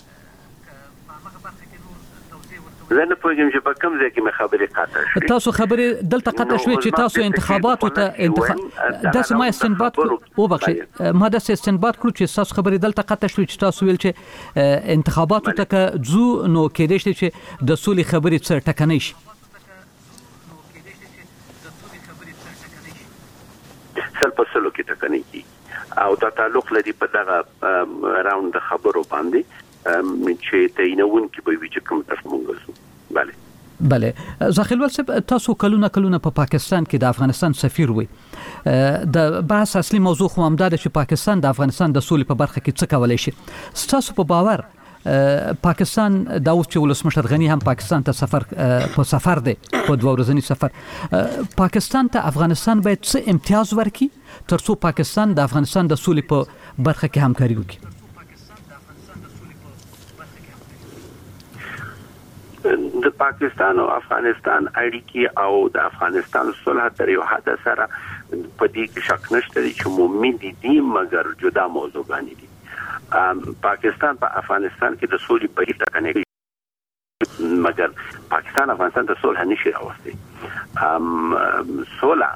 H: زه نه پوهیږم چې په کوم ځای کې مې خبرې قطع شوې.
A: تاسو خبرې دلته قطع شوې چې تاسو انتخاباتو ته داسې ما استنباط وبخښئ ما داسې استنباط کړو چې تاسو خبرې دلته قطع شوې چې تاسو ویل چې انتخاباتو ته که ځو نو کېدای شي چې د سولې خبرې څه ټکنۍ شي.
H: سل په سلو کې ټکنۍ کېږي او دا تعلق لري په دغه راوند د خبرو باندې چې تعینون کې به وي چې کوم طرف مونږ زو.
A: بله زاخیلوال صاحب تاسو کلونه په پاکستان کې د افغانستان سفیر وي. د بحث اصلي موضوع خو هم دا ده چې پاکستان د افغانستان د سولې په برخه کې څه کولای شي. تاسو په باور پاکستان دا اوس چې ولسمشر غنی هم پاکستان ته سفر دی په 2 ورځنی سفر پاکستان ته افغانستان باید څه امتیاز ورکړي ترڅو پاکستان د افغانستان د سولې په برخه کې همکاري وکړي.
H: د پاکستان او افغانستان اړیکې او د افغانستان صلح تر یو حد سره په دې کې شک نشته چې مؤمن دي مګر جدا موضوعګانی دي. پاکستان په افغانستان کې د سولې په هیڅ ټکنۍ مګر پاکستان افغانستان ته صلح نشي راوستي. صلح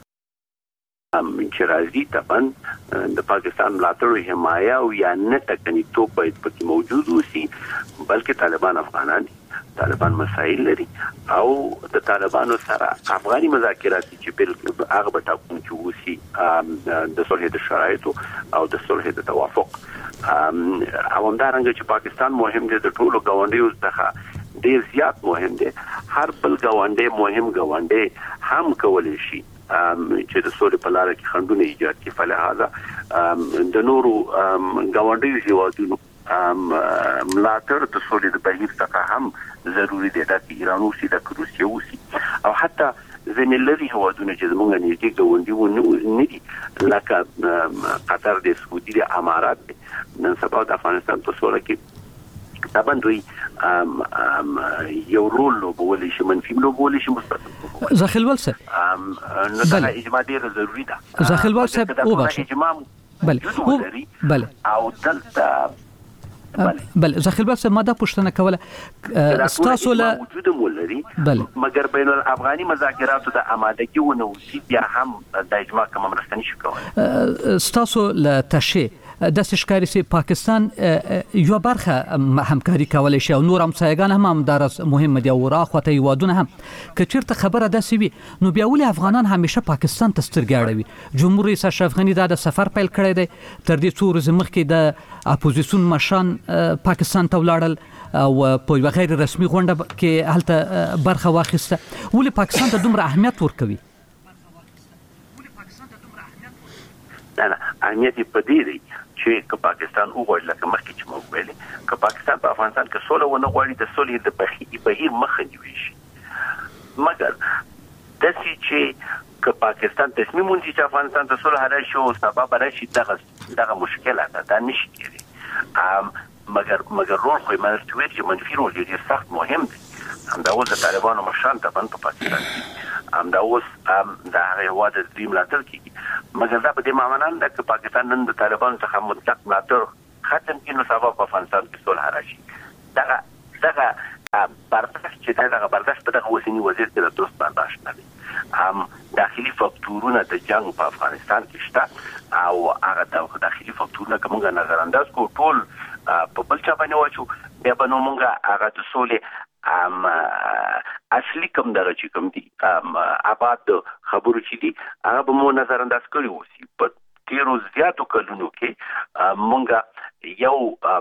H: چې راځي طبعا د پاکستان ملاتړ حمایه او یا نه ټکنۍ توپ باید پکې موجود وي بلکې طالبان افغانان طالبان مسائل لري او د طالبانو سره افغاني مذاکرات چې بل هغه به تاسو چې وسی د صلح د شرایطو او د صلح د توافق اومدارنګ چې پاکستان مهم دی د ټولو ګاونډیو څخه ډیر زیات مهم دی. هر بل ګاونډي مهم ګاونډي هم کولی شي چې د سولې په لار کې خنډونه ایجاد کړي. فلهذا د نورو ګاونډیو هیوادونو ملاتړ د سولې د بهیر څخه هم ضروری دی چې ایران اوسي د روسیه اوسي او حتی ځینې لري هیوادونه چې زموږ نږدې ګاونډي نه دي لکه قطر د سعودي د امارات نن سبا د افغانستان په سوله کې طبعا دوی یو رول لوبولی شي منفي لوبولی شي مثبت.
A: زاخیلوال صاحب
H: نو دا اجماع ډیره ضروری ده.
A: زاخیلوال صاحب بله
H: او دلته
A: بله زاخیلوال صاحب ما دا پوښتنه کوله ستاسو له
H: موجوده مولري مګر بین الافغاني مذاکراتو د آمادګي ونوسی بیا هم د اجماع کوم مرسته نشي کولای.
A: ستاسو له تشه د ښکاری سي پاکستان یو برخه همکاري کولای شي او نور هم سایګان هم درس مهم دي او راخوته یوادونه هم کچیرته خبره داسې وي نو بیا ولې افغانان همیشه پاکستان ته سترګاړوي. جمهور رئیس اشرف غنی دا د سفر پیل کړی دی تر دې څو ورځې مخکې د اپوزیسیون مشان پاکستان ته ولاړل او په یو غیر رسمي غونډه کې هلته برخه واخیسته. ولې پاکستان ته دومره اهمیت ورکوي؟
H: نه اهمیت په دې دی چې که پاکستان وغواړي لکه مخکې چې موږ ویلې که پاکستان په افغانستان کې سوله ونه غواړي د سولې د بهیر مخه نیوي شي مګر داسې چې که پاکستان تصمیم ونیسي چې افغانستان ته صلح راشي او سبا به راشي دغه مشکله ده دا نشي کېدی مګر رول خو یې مرسته ویل چې منفي رول ډېر سخت مهم دی. همدا اوس د طالبانو مشران طبعا په پاکستان کې همدا اوس د هغه هېواد د دوی ملاتړ کېږي مګر دا په دې معنا نه ده چې پاکستان نن د طالبانو څخه مطلق ملاتړ ختم کړي نو سبا په افغانستان کې صلح راشي. دغه برداشت چې دغه برداشت په دغه اوسني وضعیت کې د درست برداشت نه دی. داخلي فاکتورونه د جنگ په افغانستان کې شته او هغه داخلي فاکتورونه که موږ نظر انداز کو ټول په بل چا باندې واچو بیا به نو موږ هغه د سولې اصلي کوم دغه چې کوم دي آباد خبرو چې دي هغه به مو نظر انداز کړی اوسي. په تیرو زیاتو کلونو کې مونږ یو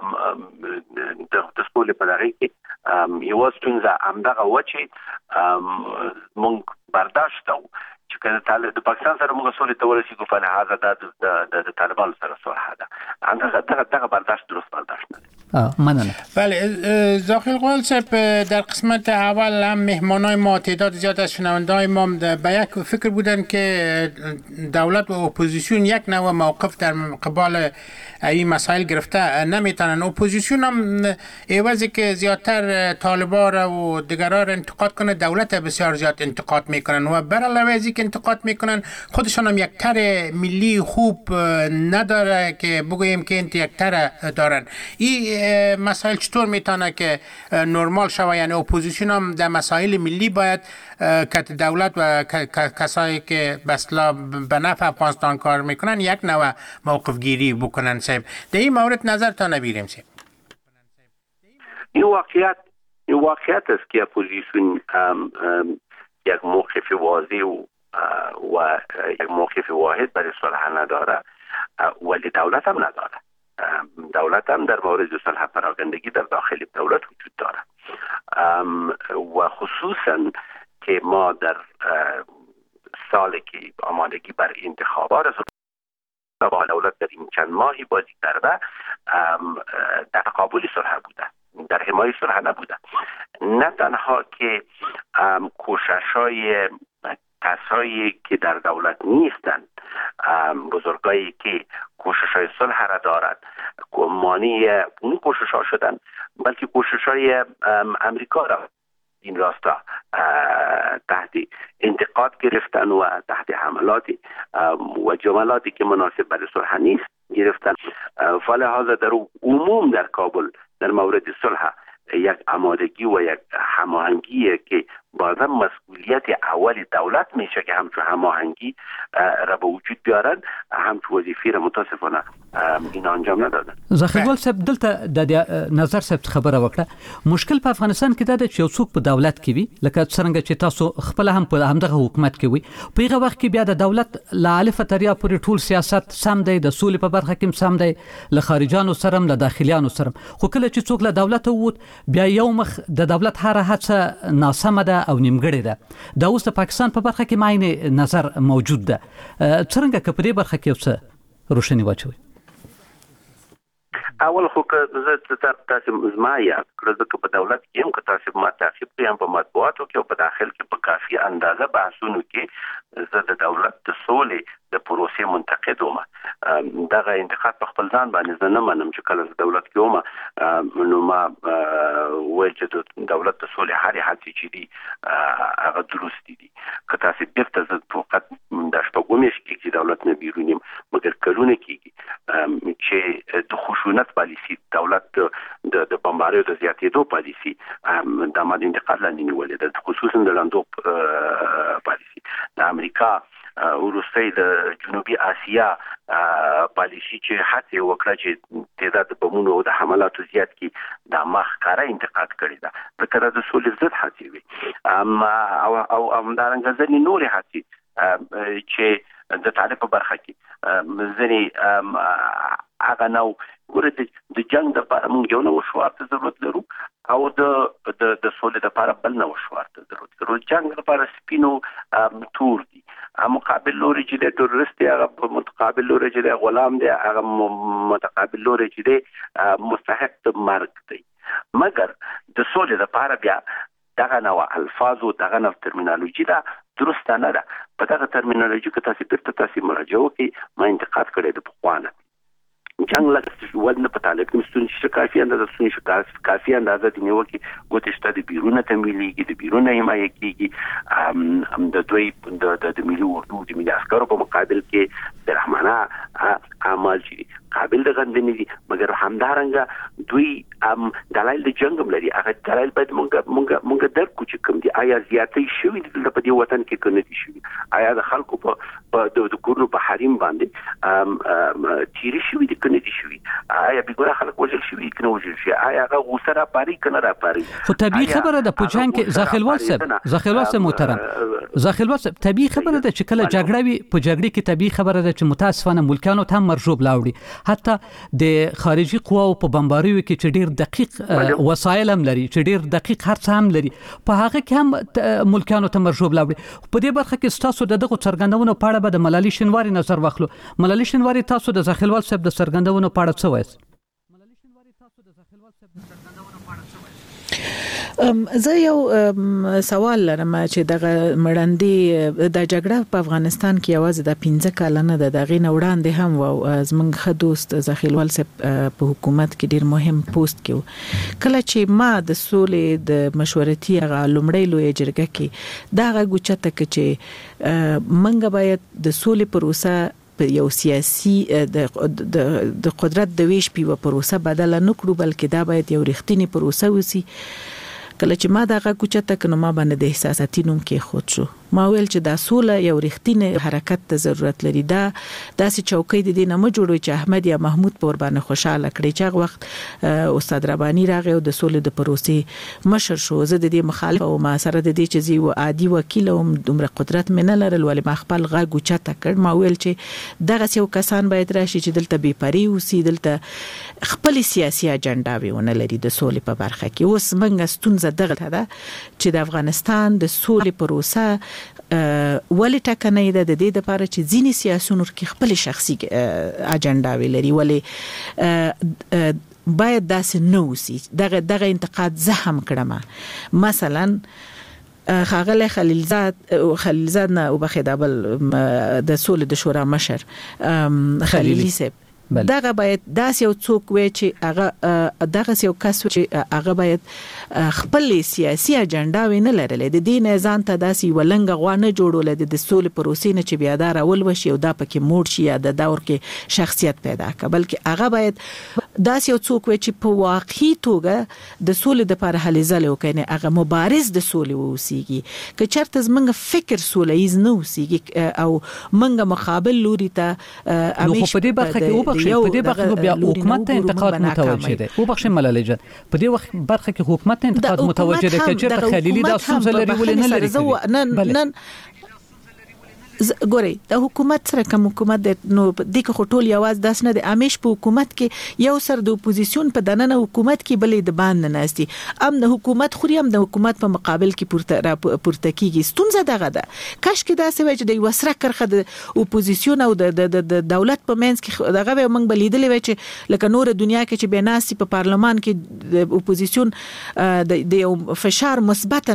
H: د سولې په دغه کې یو ستونزه همدغه و چې مونږ برداشت کوو چې کله د پاکستان سره موږ سولې ته ورسېږو فلهذا د طالبانو سره صلح ده. دغه برداشت درست برداشت نه دی.
A: مننه.
E: بله زاخیل قائل صاحب در قسمت اول هم مهمانای ما تعداد زیاد از شنونده‌های ما به یک فکر بودن که دولت و اپوزیسیون یک نوع موقف در قبال این مسائل گرفته نمیتونن. اپوزیسیون هم عوضی که زیادتر طالبان و دیگران را انتقاد کنه، دولت بسیار زیاد انتقاد میکنن و بر علاوه از اینکه انتقاد میکنن خودشان هم یک طرح ملی خوب نداره که بگوییم که این یک طرح دارن. این مسائل چطور میتونه که نرمال شوه؟ یعنی اپوزیسیون هم در مسائل ملی باید که دولت و کسایی که بسلا به نفع افغانستان کار میکنن یک نوع موقف گیری بکنن. صاحب در این مورد نظر تا نبیریم صاحب.
H: این واقعیت است که اپوزیسیون یک موقف واضح و یک موقف واحد برای صلح نداره، ولی دولت هم نداره. دولت هم در مورد صلح پراگندگی در داخل دولت وجود داره و خصوصا که ما در سالی که آمادگی بر انتخابات با دولت در این چند ماهی بازی کرده در تقابل صلح بوده، در حمایت صلح نبوده. نه تنها که کوشش‌های کسایی که در دولت نیستند، بزرگایی که کوشش‌های صلح را دارد مانع اون کوشش‌ها شدن، بلکه کوشش‌های امریکا را این راستا تحت انتقاد گرفتن و تحت حملات و جملاتی که مناسب برای صلح نیست گرفتن. فلهذا در عموم در کابل در مورد صلح یک آمادگی و یک هماهنگی که بازم مسئولیت اول دولت میشه که همچون هماهنگی را به وجود بیارن، همچون وظیفه را متاسفانه این انجام ندادن.
A: زاخیل صاحب دلته د نظر صاحب خبره وکړه. مشکل په افغانستان کې دا چې یو څوک په دولت کې وي، لکه څنګه چې تاسو خپل هم په همدغه حکومت کې وي، په هغه وخت کې بیا د دولت له الف تر یا پورې ټول سیاست سم دی، د سولې په برخه کې سم دی، له خارجانو سره له داخليانو سره. خو کله چې څوک له دولت ووت بیا یو مخ د دولت هر هڅه ناسمه ده او نیمګړې ده. دا اوس د پاکستان په برخه کې ماینه نظر موجود ده. څنګه که په دې برخه کې څه روشنی واچوي؟
H: اول خو که زه تاسو زما یاد کړل چې په دولت کې هم که تاسو ما تعقیب کړئ په مطبوعاتو کې او په داخل کې په کافي اندازه بحثونو کې زه د دولت د سولې د پروسې منتقد وم. دغه انتقاد په خپل ځان باندې زه نه منم چې کله دولت کې وم نو ما ویل چې د دولت د سولې هرې هڅې چې دي هغه درست دي. که تاسو بیرته زه فقط د شپږو میاشتو کې دولت نه بیرون یم، مګر کلونه کېږي چې د خشونت پالیسي دولت د بمباریو د زیاتېدو پالیسي د ما د انتقاد لاندې نیولې ده، خصوصا د لاندو پالیسي د امریکا وروستی د جنوبي اسیا پالیسي چې هڅه وکړه چې تعداد بمونو او د حملاتو زیات کی د مخکاره انتقاد کړی ده، ځکه د سولې ضد هڅې وي او همدارنګه ځینې نورې هڅې چې د طالب په برخه کې ځینې هغه نو ګوره د جنگ دپاره موږ یو نوع شعار ته ضرورت لرو او د سولې دپاره بل نوع شعار ته ضرورت لرو. جنگ دپاره سپینو تور دي، مقابل لوري چې د ټورست دی هغه متقابل لوري چې د غلام دی هغه متقابل لوري چې دی مستحق د مرګ دی. مګر د سولې دپاره بیا دغه نوع الفاظ او دغه نوع ترمینالوژي دا درسته نه ده. په دغه ترمینالوژي کې تاسو بیرته تاسو مراجعه وکړئ. ما انتقاد کړی د پخوانه جنگ لکه ولنه په طالب کې ستونی چې کافي اندازه ستونی چې کافي اندازه د نیوکې ګوتشته د بیرونه تمویلېږي، د بیرونه حمایه کېږي، د دوی د ملي اردو د ملي عسکرو په مقابل کې د رحمانه اعمال چې قابل د غندنې دي، مګر همدارنګه دوی دلایل د جنگ هم لري. هغه دلایل باید مونږ درک کړو چې کوم دي. آیا زیاتې شوي دي په دې وطن کې که نه دي شوي؟ آیا د خلکو د کورونو په حریم باندې تیرې شوي دي که نه دي شوي؟ آیا بېګناه خلک وژل شوي که نه وژل شوي؟ آیا هغه غوسه راپاري که نه راپاري؟
A: خو طبیعي خبره ده په جنګ کې زاخیلوال صاحب محترم، زاخیلوال صاحب طبیعي خبره ده چې کله جګړه وي په جګړې کې طبیعي خبره ده چې متاسفانه ملکانو ته هم مرجوب لاوړي. حتی د خارجي قواو په بمباریو کې چې ډیر دقیق وسایل هم لري، چې ډیر دقیق هر څه هم لري، په هغه کې هم ملکانو ته مرجوب لاوړي. په دې برخه کې تاسو دغه څرګندونو په اړه به د ملالي شینواري نظر واخلو. ملالي شینواري تاسو د زاخیلوال صاحب د څرګندونو په اړه څه وایئ؟
F: زه یو سوال لرم چې دغه مړندې د جګړه په افغانستان کې یوازې د 15 کال نه د دغې وړاندې هم و زمونږ ښه دوست زخیلوال صاحب په حکومت کې ډیر مهم پوسټ کې کله چې ما د سولې د مشورتي هغه لومړی لوی جرګه کې دا غوچته کې چې منګه باید د سولې پروسه یو سیاسي د قدرت د ویش په پروسه بدل نه کړو بلکې دا باید یو رښتینی پروسه وسی کله چې ما دا کوچته کنه ما باندې د احساساتي نوم کې خود شو ما ویل چې دا سوله یو رښتینی حرکت ته ضرورت لري دا داسې چوکۍ د دې نه مجوړوي چې احمد یا محمود پور باندې خوشاله کړي چې هغه وخت استاد رباني راغی او د سولې د پروسې مشر شو زه د دې مخالف او ما سره د دې چې زی عادي وکیل او دومره قدرت مې نه لرل ولې ما خپل غا کوچته کړ ما ویل چې دغه یو کسان باید راشي چې دلته بي پري وسی دلته خپل سیاسي اجنډا ویونه لري د سولې په برخه کې اوس منګه ستونزه دغه ده چې د افغانستان د سولې پروسه ولې ټکنۍ ده د دې لپاره چې ځینی سیاسيونو کې خپل شخصي اجنډا لري ولې باید داسې نو سي دغه انتقاد زه هم کړم مثلا خاغله خلیلزاد نه او بخیدابل د سولې د شورا مشر خلیلی صاحب دغه باید داس یو څوک وي چې هغه دغه یو کس چې هغه باید خپل سیاسي اجنډا وینه لرلې د دې نه ځان ته داسي ولنګ غوانه جوړول د سولې پروسې نه چې بیا دا راول وشي او دا پکې موډ شي یا د دور کې شخصیت پیدا کړي بلکې هغه باید داس یو څوک وي چې په واقعي توګه د سولې د لپاره هلې ځلې وکړي هغه مبارز د سولې ووسیږي که چرته زمونږ فکر سولهیز نه وسیږي او منګه مقابل لوري ته
A: همیشه په دې برخه کې په دې برخه بیا حکومت ته انتقاد متوجه دی او بخښه ملالۍ جان په دې وخت برخه کې حکومت ته انتقاد متوجه دی چې خلیلی دا ستونزه لري ولې نه لري نن ګوري د حکومت سره کوم حکومت نو د کې خټول یواز داس نه د امیش په حکومت کې یو سر د اپوزیسیون په دننه حکومت کې بلې د باندې نهستي ام د حکومت خوري ام د حکومت په مقابل کې پورته کیږي ستونزه دغه ده کاش کې دا سوي چې د وسره کرخه د اپوزیسیون او د دولت په منځ کې دغه موږ بلیدلې و چې لکه نور دنیا کې چې بناسي په پارلمان کې د اپوزیسیون د یو فشار مثبت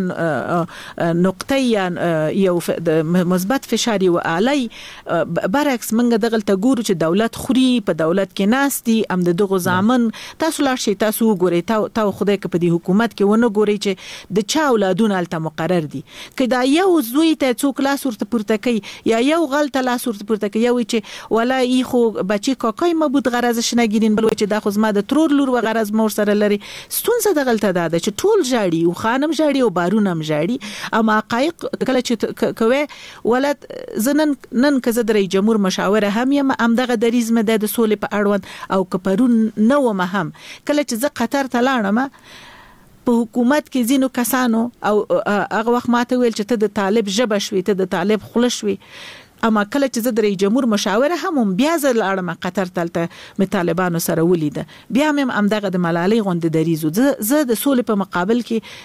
A: نقطه یا یو مثبت فشار او علی برعکس منګه دغلت ګورو چې دولت خوري په دولت کې ناستي ام دغه ځامن تاسو لا شي تاسو ګوري تا خدای کې په دې حکومت کې ونه ګوري چې د چا اولادونه الته مقرر دي کدا یو زوی ته څوک لا صورت پورته کوي یا یو غلط لا صورت پورته کوي یو چې ولا ای خو بچي کاکای مبود غرض شنګینین بل چې د خو زما د ترور لور و غرض مور سره لري ستونزه د غلطه ده چې ټول جاړي او خانم جاړي او بارونم جاړي اما حقایق کله چې کوي ولادت نن کزه د رئیس جمهور مشاوره هم یم ام دغه دریز مده د سولې په اړوند او کپرون نو مهم کله چې زه قطر ته لاړم په حکومت کې زینو کسانو او هغه وخت ماته ویل چې ته د طالب ژبه شوي ته د طالب خوله شوي اما کله چې زه د رئیس جمهور مشاوره هم بیا زه لاړم قطر ته طالبانو سره ولیده بیا هم دغه د ملالۍ غوند دریزو زه د سولې په مقابل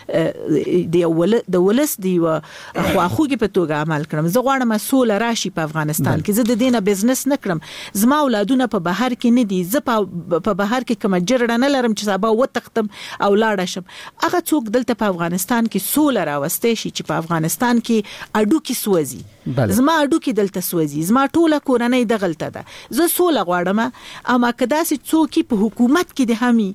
A: کې د ولس دی خواخوږي په توګه عمل کړم زه غواړم سوله راشي په افغانستان کې زه د دینه بزنس نه کړم زما اولادونه په بهر کې نه دي زه په بهر کې کوم جرړه نه لرم چې سبا وتختم او لاړ شم هغه څوک دلته په افغانستان کې سوله راوستي شي چې په افغانستان کې اډو کې سوځي زما اډو کې دلته سوځي زما ټوله کورنۍ د غلطه ده زه سوله غواړم اما کدا سي څوک په حکومت کې د همي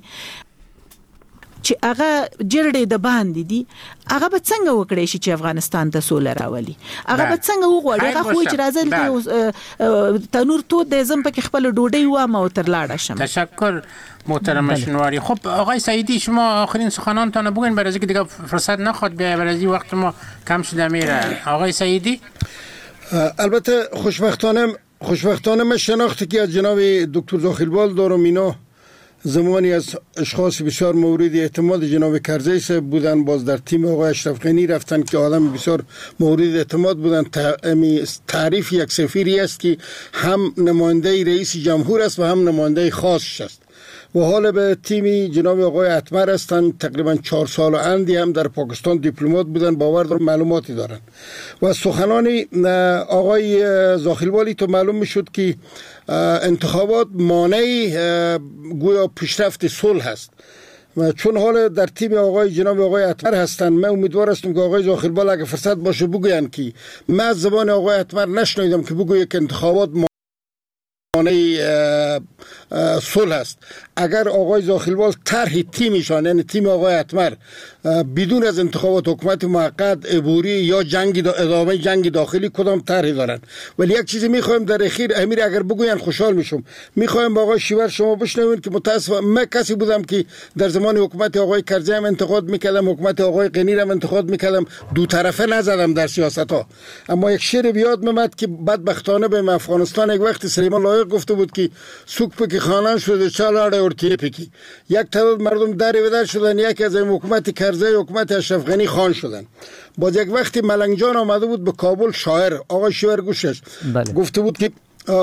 A: چې هغه جرړې د باندې دي هغه به څنګه وکړي چې افغانستان ته سوله راولي هغه به څنګه وغواړي هغه خو چې راځي تنور تو د زم په خپل ډوډۍ و ما تر لاړه شم
E: تشکر محترم شنواری خب آقای سعیدی شما آخرین سخنانتان بگوین برای اینکه دیگه فرصت نخواد بیای برای وقت ما کم شده میره آقای سعیدی
G: البته خوشبختانه من شناختی که از جناب دکتر زاخیلوال دارم اینا زمانی از اشخاص بسیار مورد اعتماد جناب کرزی صاحب بودن باز در تیم آقای اشرف غنی رفتن که آدم بسیار مورد اعتماد بودن تعریف یک سفیری است که هم نماینده رئیس جمهور است و هم نماینده خاصش است و حال به تیمی جناب آقای اتمر هستند تقریبا 4 سال و اندی هم در پاکستان دیپلمات بودن باور دارم معلوماتی دارن و سخنان آقای زاخیلوالی تو معلوم میشد که انتخابات مانع گویا پیشرفت صلح است چون حال در تیم جناب آقای اتمر هستن، من امیدوار هستم که آقای زاخیلبال اگه فرصت باشه بگوین که من از زبان آقای اتمر نشنیدم که بگوید که انتخابات صلح است. اگر آقای زاخیلبال طرح تیمشان یعنی تیم آقای اتمر بدون از انتخابات حکومت موقت عبوری یا ادامه جنگ داخلی کدام طرحی دارن، ولی یک چیزی میخوایم در اخیر امیر اگر بگوین خوشحال میشم. میخوایم با آقای شیور شما بشنوین که متاسفم من کسی بودم که در زمان حکومت آقای کرزی هم انتقاد میکردم، حکومت آقای غنی هم انتقاد میکردم، دو طرفه نزدم در سیاست ها. اما یک شعر بیاد میاد که بدبختانه به افغانستان یک وقت سلیمان لایق گفته بود که سوک پکی خانان شده چالاړ ورتی پکی، یک تعداد مردم در بدر شدن، یکی از حکومت کرزی حکومت اشرف غنی خان شدن. باز یک وقتی ملنگ جان آمده بود به کابل، شاعر آقای شیور گوشش گفته بود که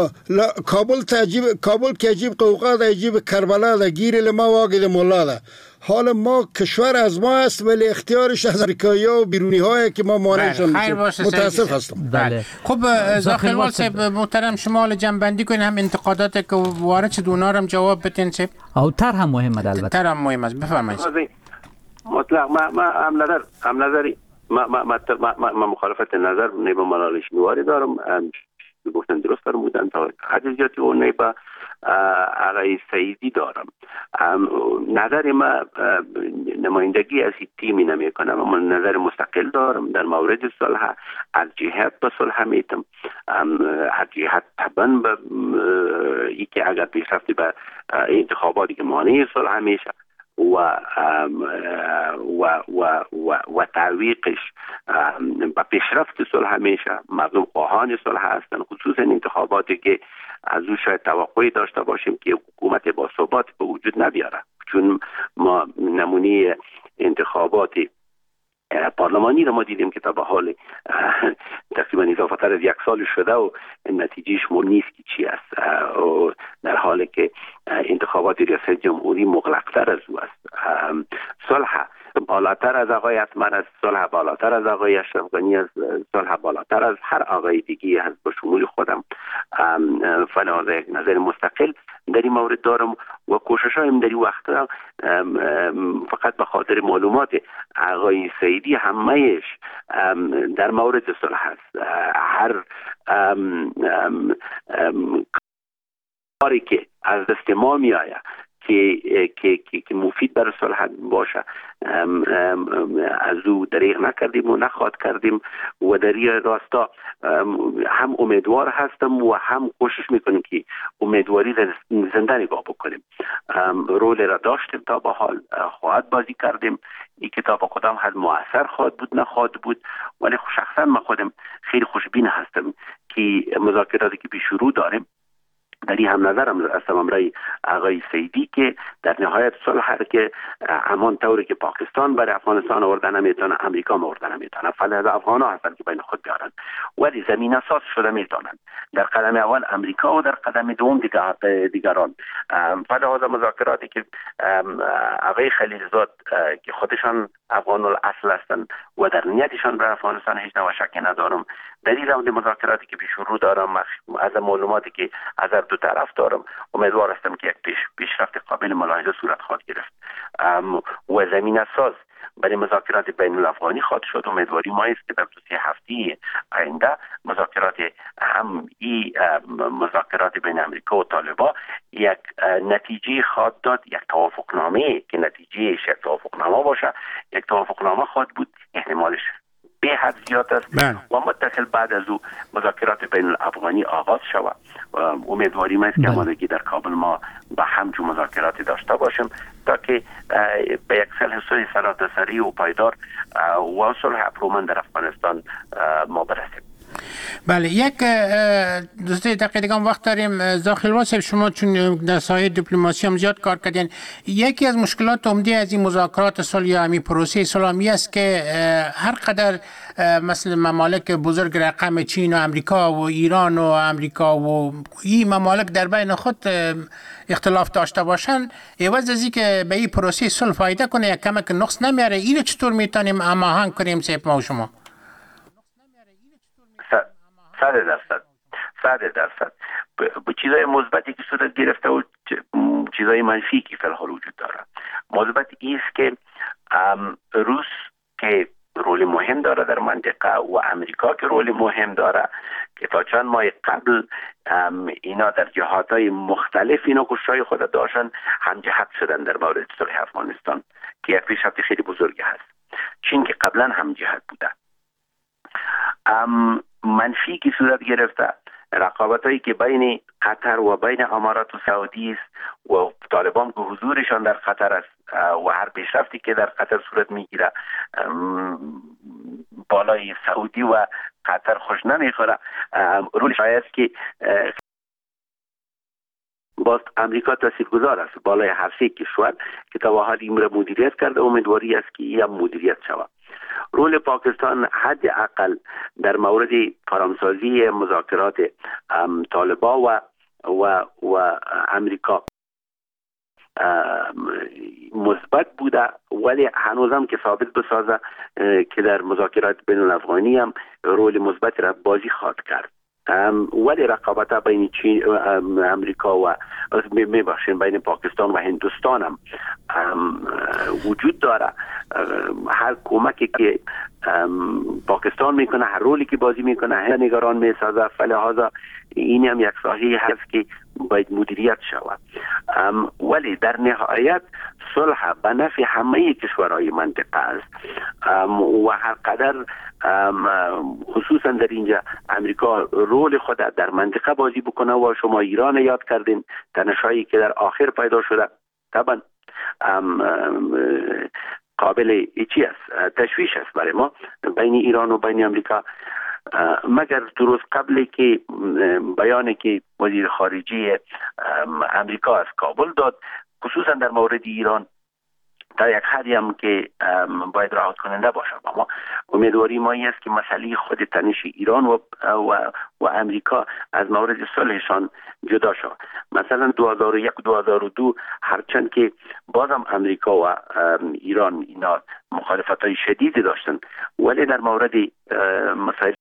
G: کابل که عجیب قوقا ده، عجیب کربلا ده، گیر لما واگد مولا ده. حال ما کشور از ما است ولی اختیارش از امریکایی‌ها و بیرونی هایی که ما مانعشان میشیم. متاسف هستم.
E: بله. خب زاخیلبال صاحب محترم، شما حالا جنبندی کنین، هم انتقادات که وارد شد اونا هم جواب بدین صاحب.
A: او طرح هم مهمه البته.
E: طرح هم مهم است، بفرمایید.
H: مطلق ما هم نظری ما مخالفت نظر نیبا ملالش نواری دارم. گفتن درست فرمودن تا حد زیادی و نیبا آقای سعیدی دارم. نظر ما نمایندگی از این تیمی نمی کنم، اما نظر مستقل دارم در مورد صلح. از جهت به صلح میتم، از جهت طبعا به ای که اگر پیشرفتی به انتخاباتی که مانع صلح میشه و تعویقش به پیشرفت صلح میشه. مردم خواهان صلح هستند، خصوصا انتخاباتی که از او شاید توقعی داشته باشیم که حکومت با ثبات به وجود نبیاره، چون ما نمونه انتخابات پارلمانی رو ما دیدیم که تا به حال تقریبا اضافتر از یک سال شده و نتیجهش مهم نیست که چی است، در حالی که انتخابات ریاست جمهوری مغلقتر از او است. صلح بالاتر از آقای اتمر است، صلح بالاتر از آقای اشرف غنی است، صلح بالاتر از هر آقای دیگه هست به شمول خودم. فلذا یک نظر مستقل در این مورد دارم و کوششایم در این وقت فقط به خاطر معلومات آقای سعیدی همهش در مورد صلح است. هر کاری که از دست ما می آید که مفید برای صلح باشه از او دریغ نکردیم و نخواد کردیم و در این راستا هم امیدوار هستم و هم کوشش میکنیم که امیدواری را زنده نگاه بکنیم. رول را داشتیم تا به حال، خواهد بازی کردیم. این کتاب کدام حد مؤثر خواهد بود نخواهد بود، ولی شخصا من خودم خیلی خوشبین هستم که مذاکراتی که پیش رو داریم در این هم نظرم از تمامرای آقای سعیدی که در نهایت صلح که همان طوری که پاکستان برای افغانستان آوردن نمیتونه، امریکا آوردن نمیتونه، فلذا افغان ها هستن که بین خود بیارن، ولی زمین اساس شده میتونن در قدم اول امریکا و در قدم دوم دیگران. فلذا مذاکراتی که آقای خلیلزاد که خودشان افغان الاصل هستن و در نیتشان برای افغانستان هیچ نوع شکی ندارم، در این راند مذاکراتی که پیش رو دارم از معلوماتی که از دو طرف دارم امیدوار هستم که یک پیشرفت قابل ملاحظه صورت خواهد گرفت و زمین اساس برای مذاکرات بین الافغانی خواهد شد. امیدواری ما است که در 2 هفته آینده مذاکرات مذاکرات بین امریکا و طالبان یک نتیجه خواهد داد، یک توافقنامه که نتیجهش یک توافقنامه باشه، یک توافقنامه خواهد بود، احتمالش به حد زیاد است و متصل بعد از او مذاکرات بین الافغانی آغاز شود. امیدواری ما است که همانگی در کابل ما با همچون مذاکراتی داشته باشیم تا که به یک صلح سراسری و پایدار و صلح پرومن در افغانستان ما برسیم.
E: بله، یک 2 دقیقه وقت داریم. زاخیلبال صاحب، شما چون در ساحه دیپلماسی هم زیاد کار کردین، یکی از مشکلات عمده از این مذاکرات صلح یا همین پروسه اسلامی است که هر قدر مثل ممالک بزرگ رقم چین و امریکا و ایران و امریکا و این ممالک در بین خود اختلاف داشته باشن، عوض از این که به این پروسه صلح فایده کنه یک کمک نقص نمیاره. اینو چطور میتونیم هماهنگ کنیم صاحب ما و شما؟
H: 100% به چیزای مثبتی که صورت گرفته و چیزای منفی که فی الحال وجود داره. مثبت است که روس که رول مهم داره در منطقه و امریکا که رول مهم داره که تا چند ماه قبل اینا در جهاتهای مختلف اینا کوشش‌های خود داشتن همجهت شدن در مورد صلح افغانستان که یک پیشرفت خیلی بزرگی هست. چین که قبلا همجهت بوده. منفی که صورت گرفته رقابتایی که بین قطر و بین امارات سعودی است و طالبان که حضورشان در قطر است و هر پیشرفتی که در قطر صورت میگیره بالای سعودی و قطر خوش نمیخوره. رول شاید است که باز امریکا تاثیرگذار است بالای هر سه کشور که تا به حال این را مدیریت کرده. امیدواری است که این مدیریت شود. رول پاکستان حداقل در مورد فرامسازی مذاکرات طالبان و امریکا مثبت بوده، ولی هنوزم که ثابت بسازه که در مذاکرات بین الافغانی هم رول مثبت را بازی خواهد کرد. ولی رقابت بین چین امریکا و بین پاکستان و هندوستان هم وجود داره. هر کمکی که پاکستان میکنه، هر رولی که بازی میکنه، هر نگران میسازه. فلهذا این هم یک ساحه هست که باید مدیریت شود. ولی در نهایت صلح به نفع همه کشورهای منطقه است و هر قدر خصوصا در اینجا امریکا رول خود در منطقه بازی بکنه و شما ایران یاد کردین، تنشایی که در آخر پیدا شده طبعا قابل چی است، تشویش است برای ما بین ایران و بین امریکا. مگر درست قبل که بیانی که وزیر خارجه امریکا از کابل داد خصوصا در مورد ایران تا یک حدی هم که باید راحت کننده باشه. اما امیدواری ما این است که مسئله خود تنش ایران و امریکا از مورد صلحشان جدا شد. مثلا 2001 2002 هرچند که بازم امریکا و ایران اینا مخالفت‌های شدیدی داشتن، ولی در مورد مسائل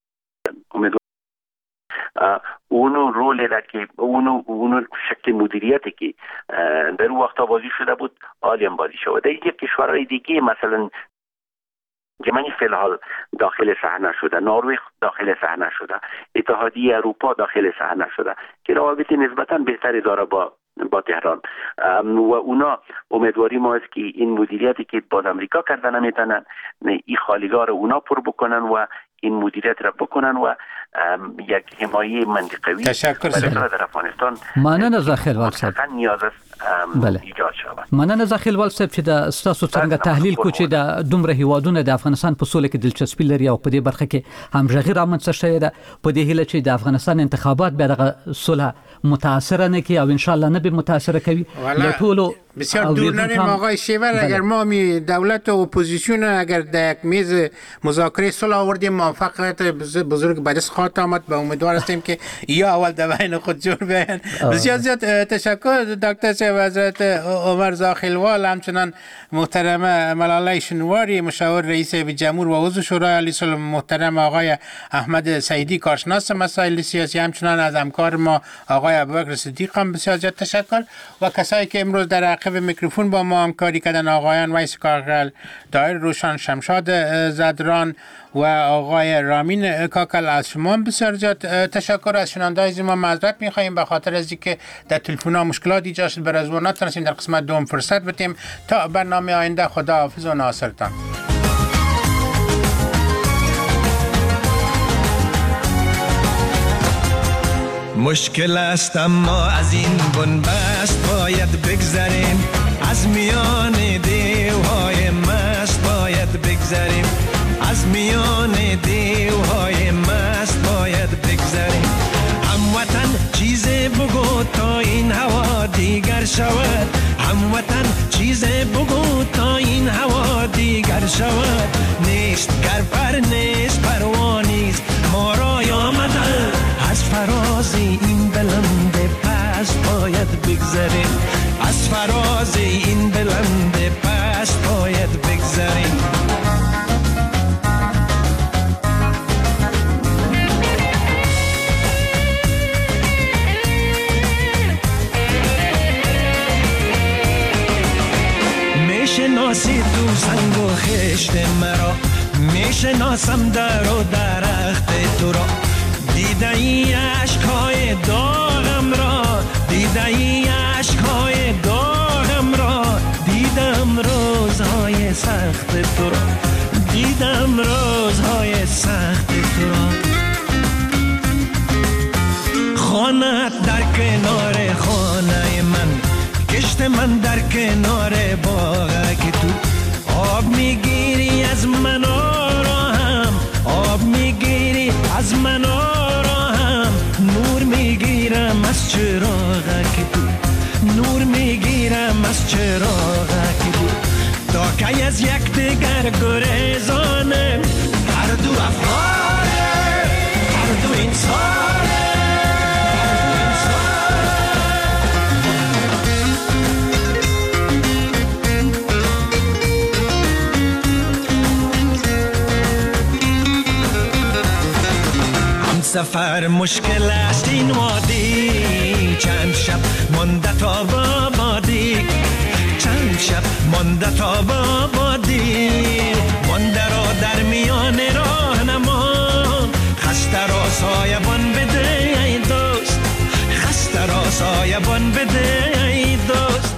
H: اونو رول را که اونو شکل مدیریتی که در اون وقتا بازی شده بود عالیم بازی شده. یک کشورهای دیگه مثلا جرمنی فی الحال داخل صحنه شده، نروژ داخل صحنه شده، اتحادیه اروپا داخل صحنه شده که روابط نسبتا بهتری داره با تهران و اونا امیدواری ما است که این مدیریتی که باز امریکا کرده نمیتونن این خالیگاه رو اونا پر بکنن و این مدیریت را بکنن و یک حمایه منطقوی در افغانستان
A: مننه زخیلوال صاحب
H: نیاز است ایجاد شود.
A: مننه زخیلوال صاحب چې د ستاسو څنګه تحلیل کو چې د دومره هیوادونو د افغانستان په سوله کې دلچسپي لري او په دې برخه کې همغږي رامنځته شوې ده. په دې هیله چې د افغانستان انتخابات به د صلح متاثر نه کی او ان شاء الله نه به متاثر کوي. ټولو
E: بسیار دور نریم آقای شیور. اگر ما دولت و اپوزیسیون اگر در یک میز مذاکره صلح آوردیم موفقیت بزرگ به دست خواهد آمد. به امیدوار هستیم که یا اول در بین خود جور بیاین. بسیار زیاد تشکر دکتر صاحب حضرت عمر زاخیلوال، همچنان محترم ملاله شنواری مشاور رئیس جمهور و عضو شورای عالی صلح، محترم آقای احمد سعیدی کارشناس مسائل سیاسی، همچنان از همکار ما آقای ابوبکر صدیق هم بسیار زیاد تشکر و کسایی که امروز در عقب میکروفون با ما همکاری کردن، آقایان ویس کاکل، دایر روشن، شمشاد زدران و آقای رامین کاکل. از شما بسیار زیاد تشکر. از شنوندگان ما معذرت می‌خوایم به خاطر از اینکه در تلفن‌ها مشکلات ایجاد شد، بر از اون نتونستیم در قسمت دوم فرصت بدیم. تا برنامه آینده خداحافظ و ناصرتان.
I: مشکل است اما از این بنبست باید بگذریم، از میان دیوهای مست باید بگذریم، از میان دیوهای مست باید بگذریم. هموطن چیز بگو تا این هوا دیگر شود، هموطن چیز بگو تا این هوا دیگر شود. نیست گر پر نیست پروانیست ما را آمده، از فراز این بلند پست باید بگذریم، از فراز این بلند پست باید بگذریم. میشناسی تو سنگ و خشت مرا، میشناسم در و درخت تو را. دیده ای عشقهای داغم را، دیده ای عشقهای داغم را، دیدم روزهای سخت تو را، دیدم روزهای سخت تو را. خانت در کنار خانه من، کشت من در کنار باغ که تو آب میگیری از من آراهم، آب میگیری از من آراهم، نور میگیرم از چراغ که تو، نور میگیرم از چراغ که تو. تا که از یک دیگر گریزانه، هر دو افغانه، هر دو انسانه. سفر مشکل است این وادی، چند شب مانده تا آبادی، چند شب مانده تا آبادی، مانده را در میان راهنما، خسته را سایبان بده ای دوست، خسته را سایبان بده ای دوست.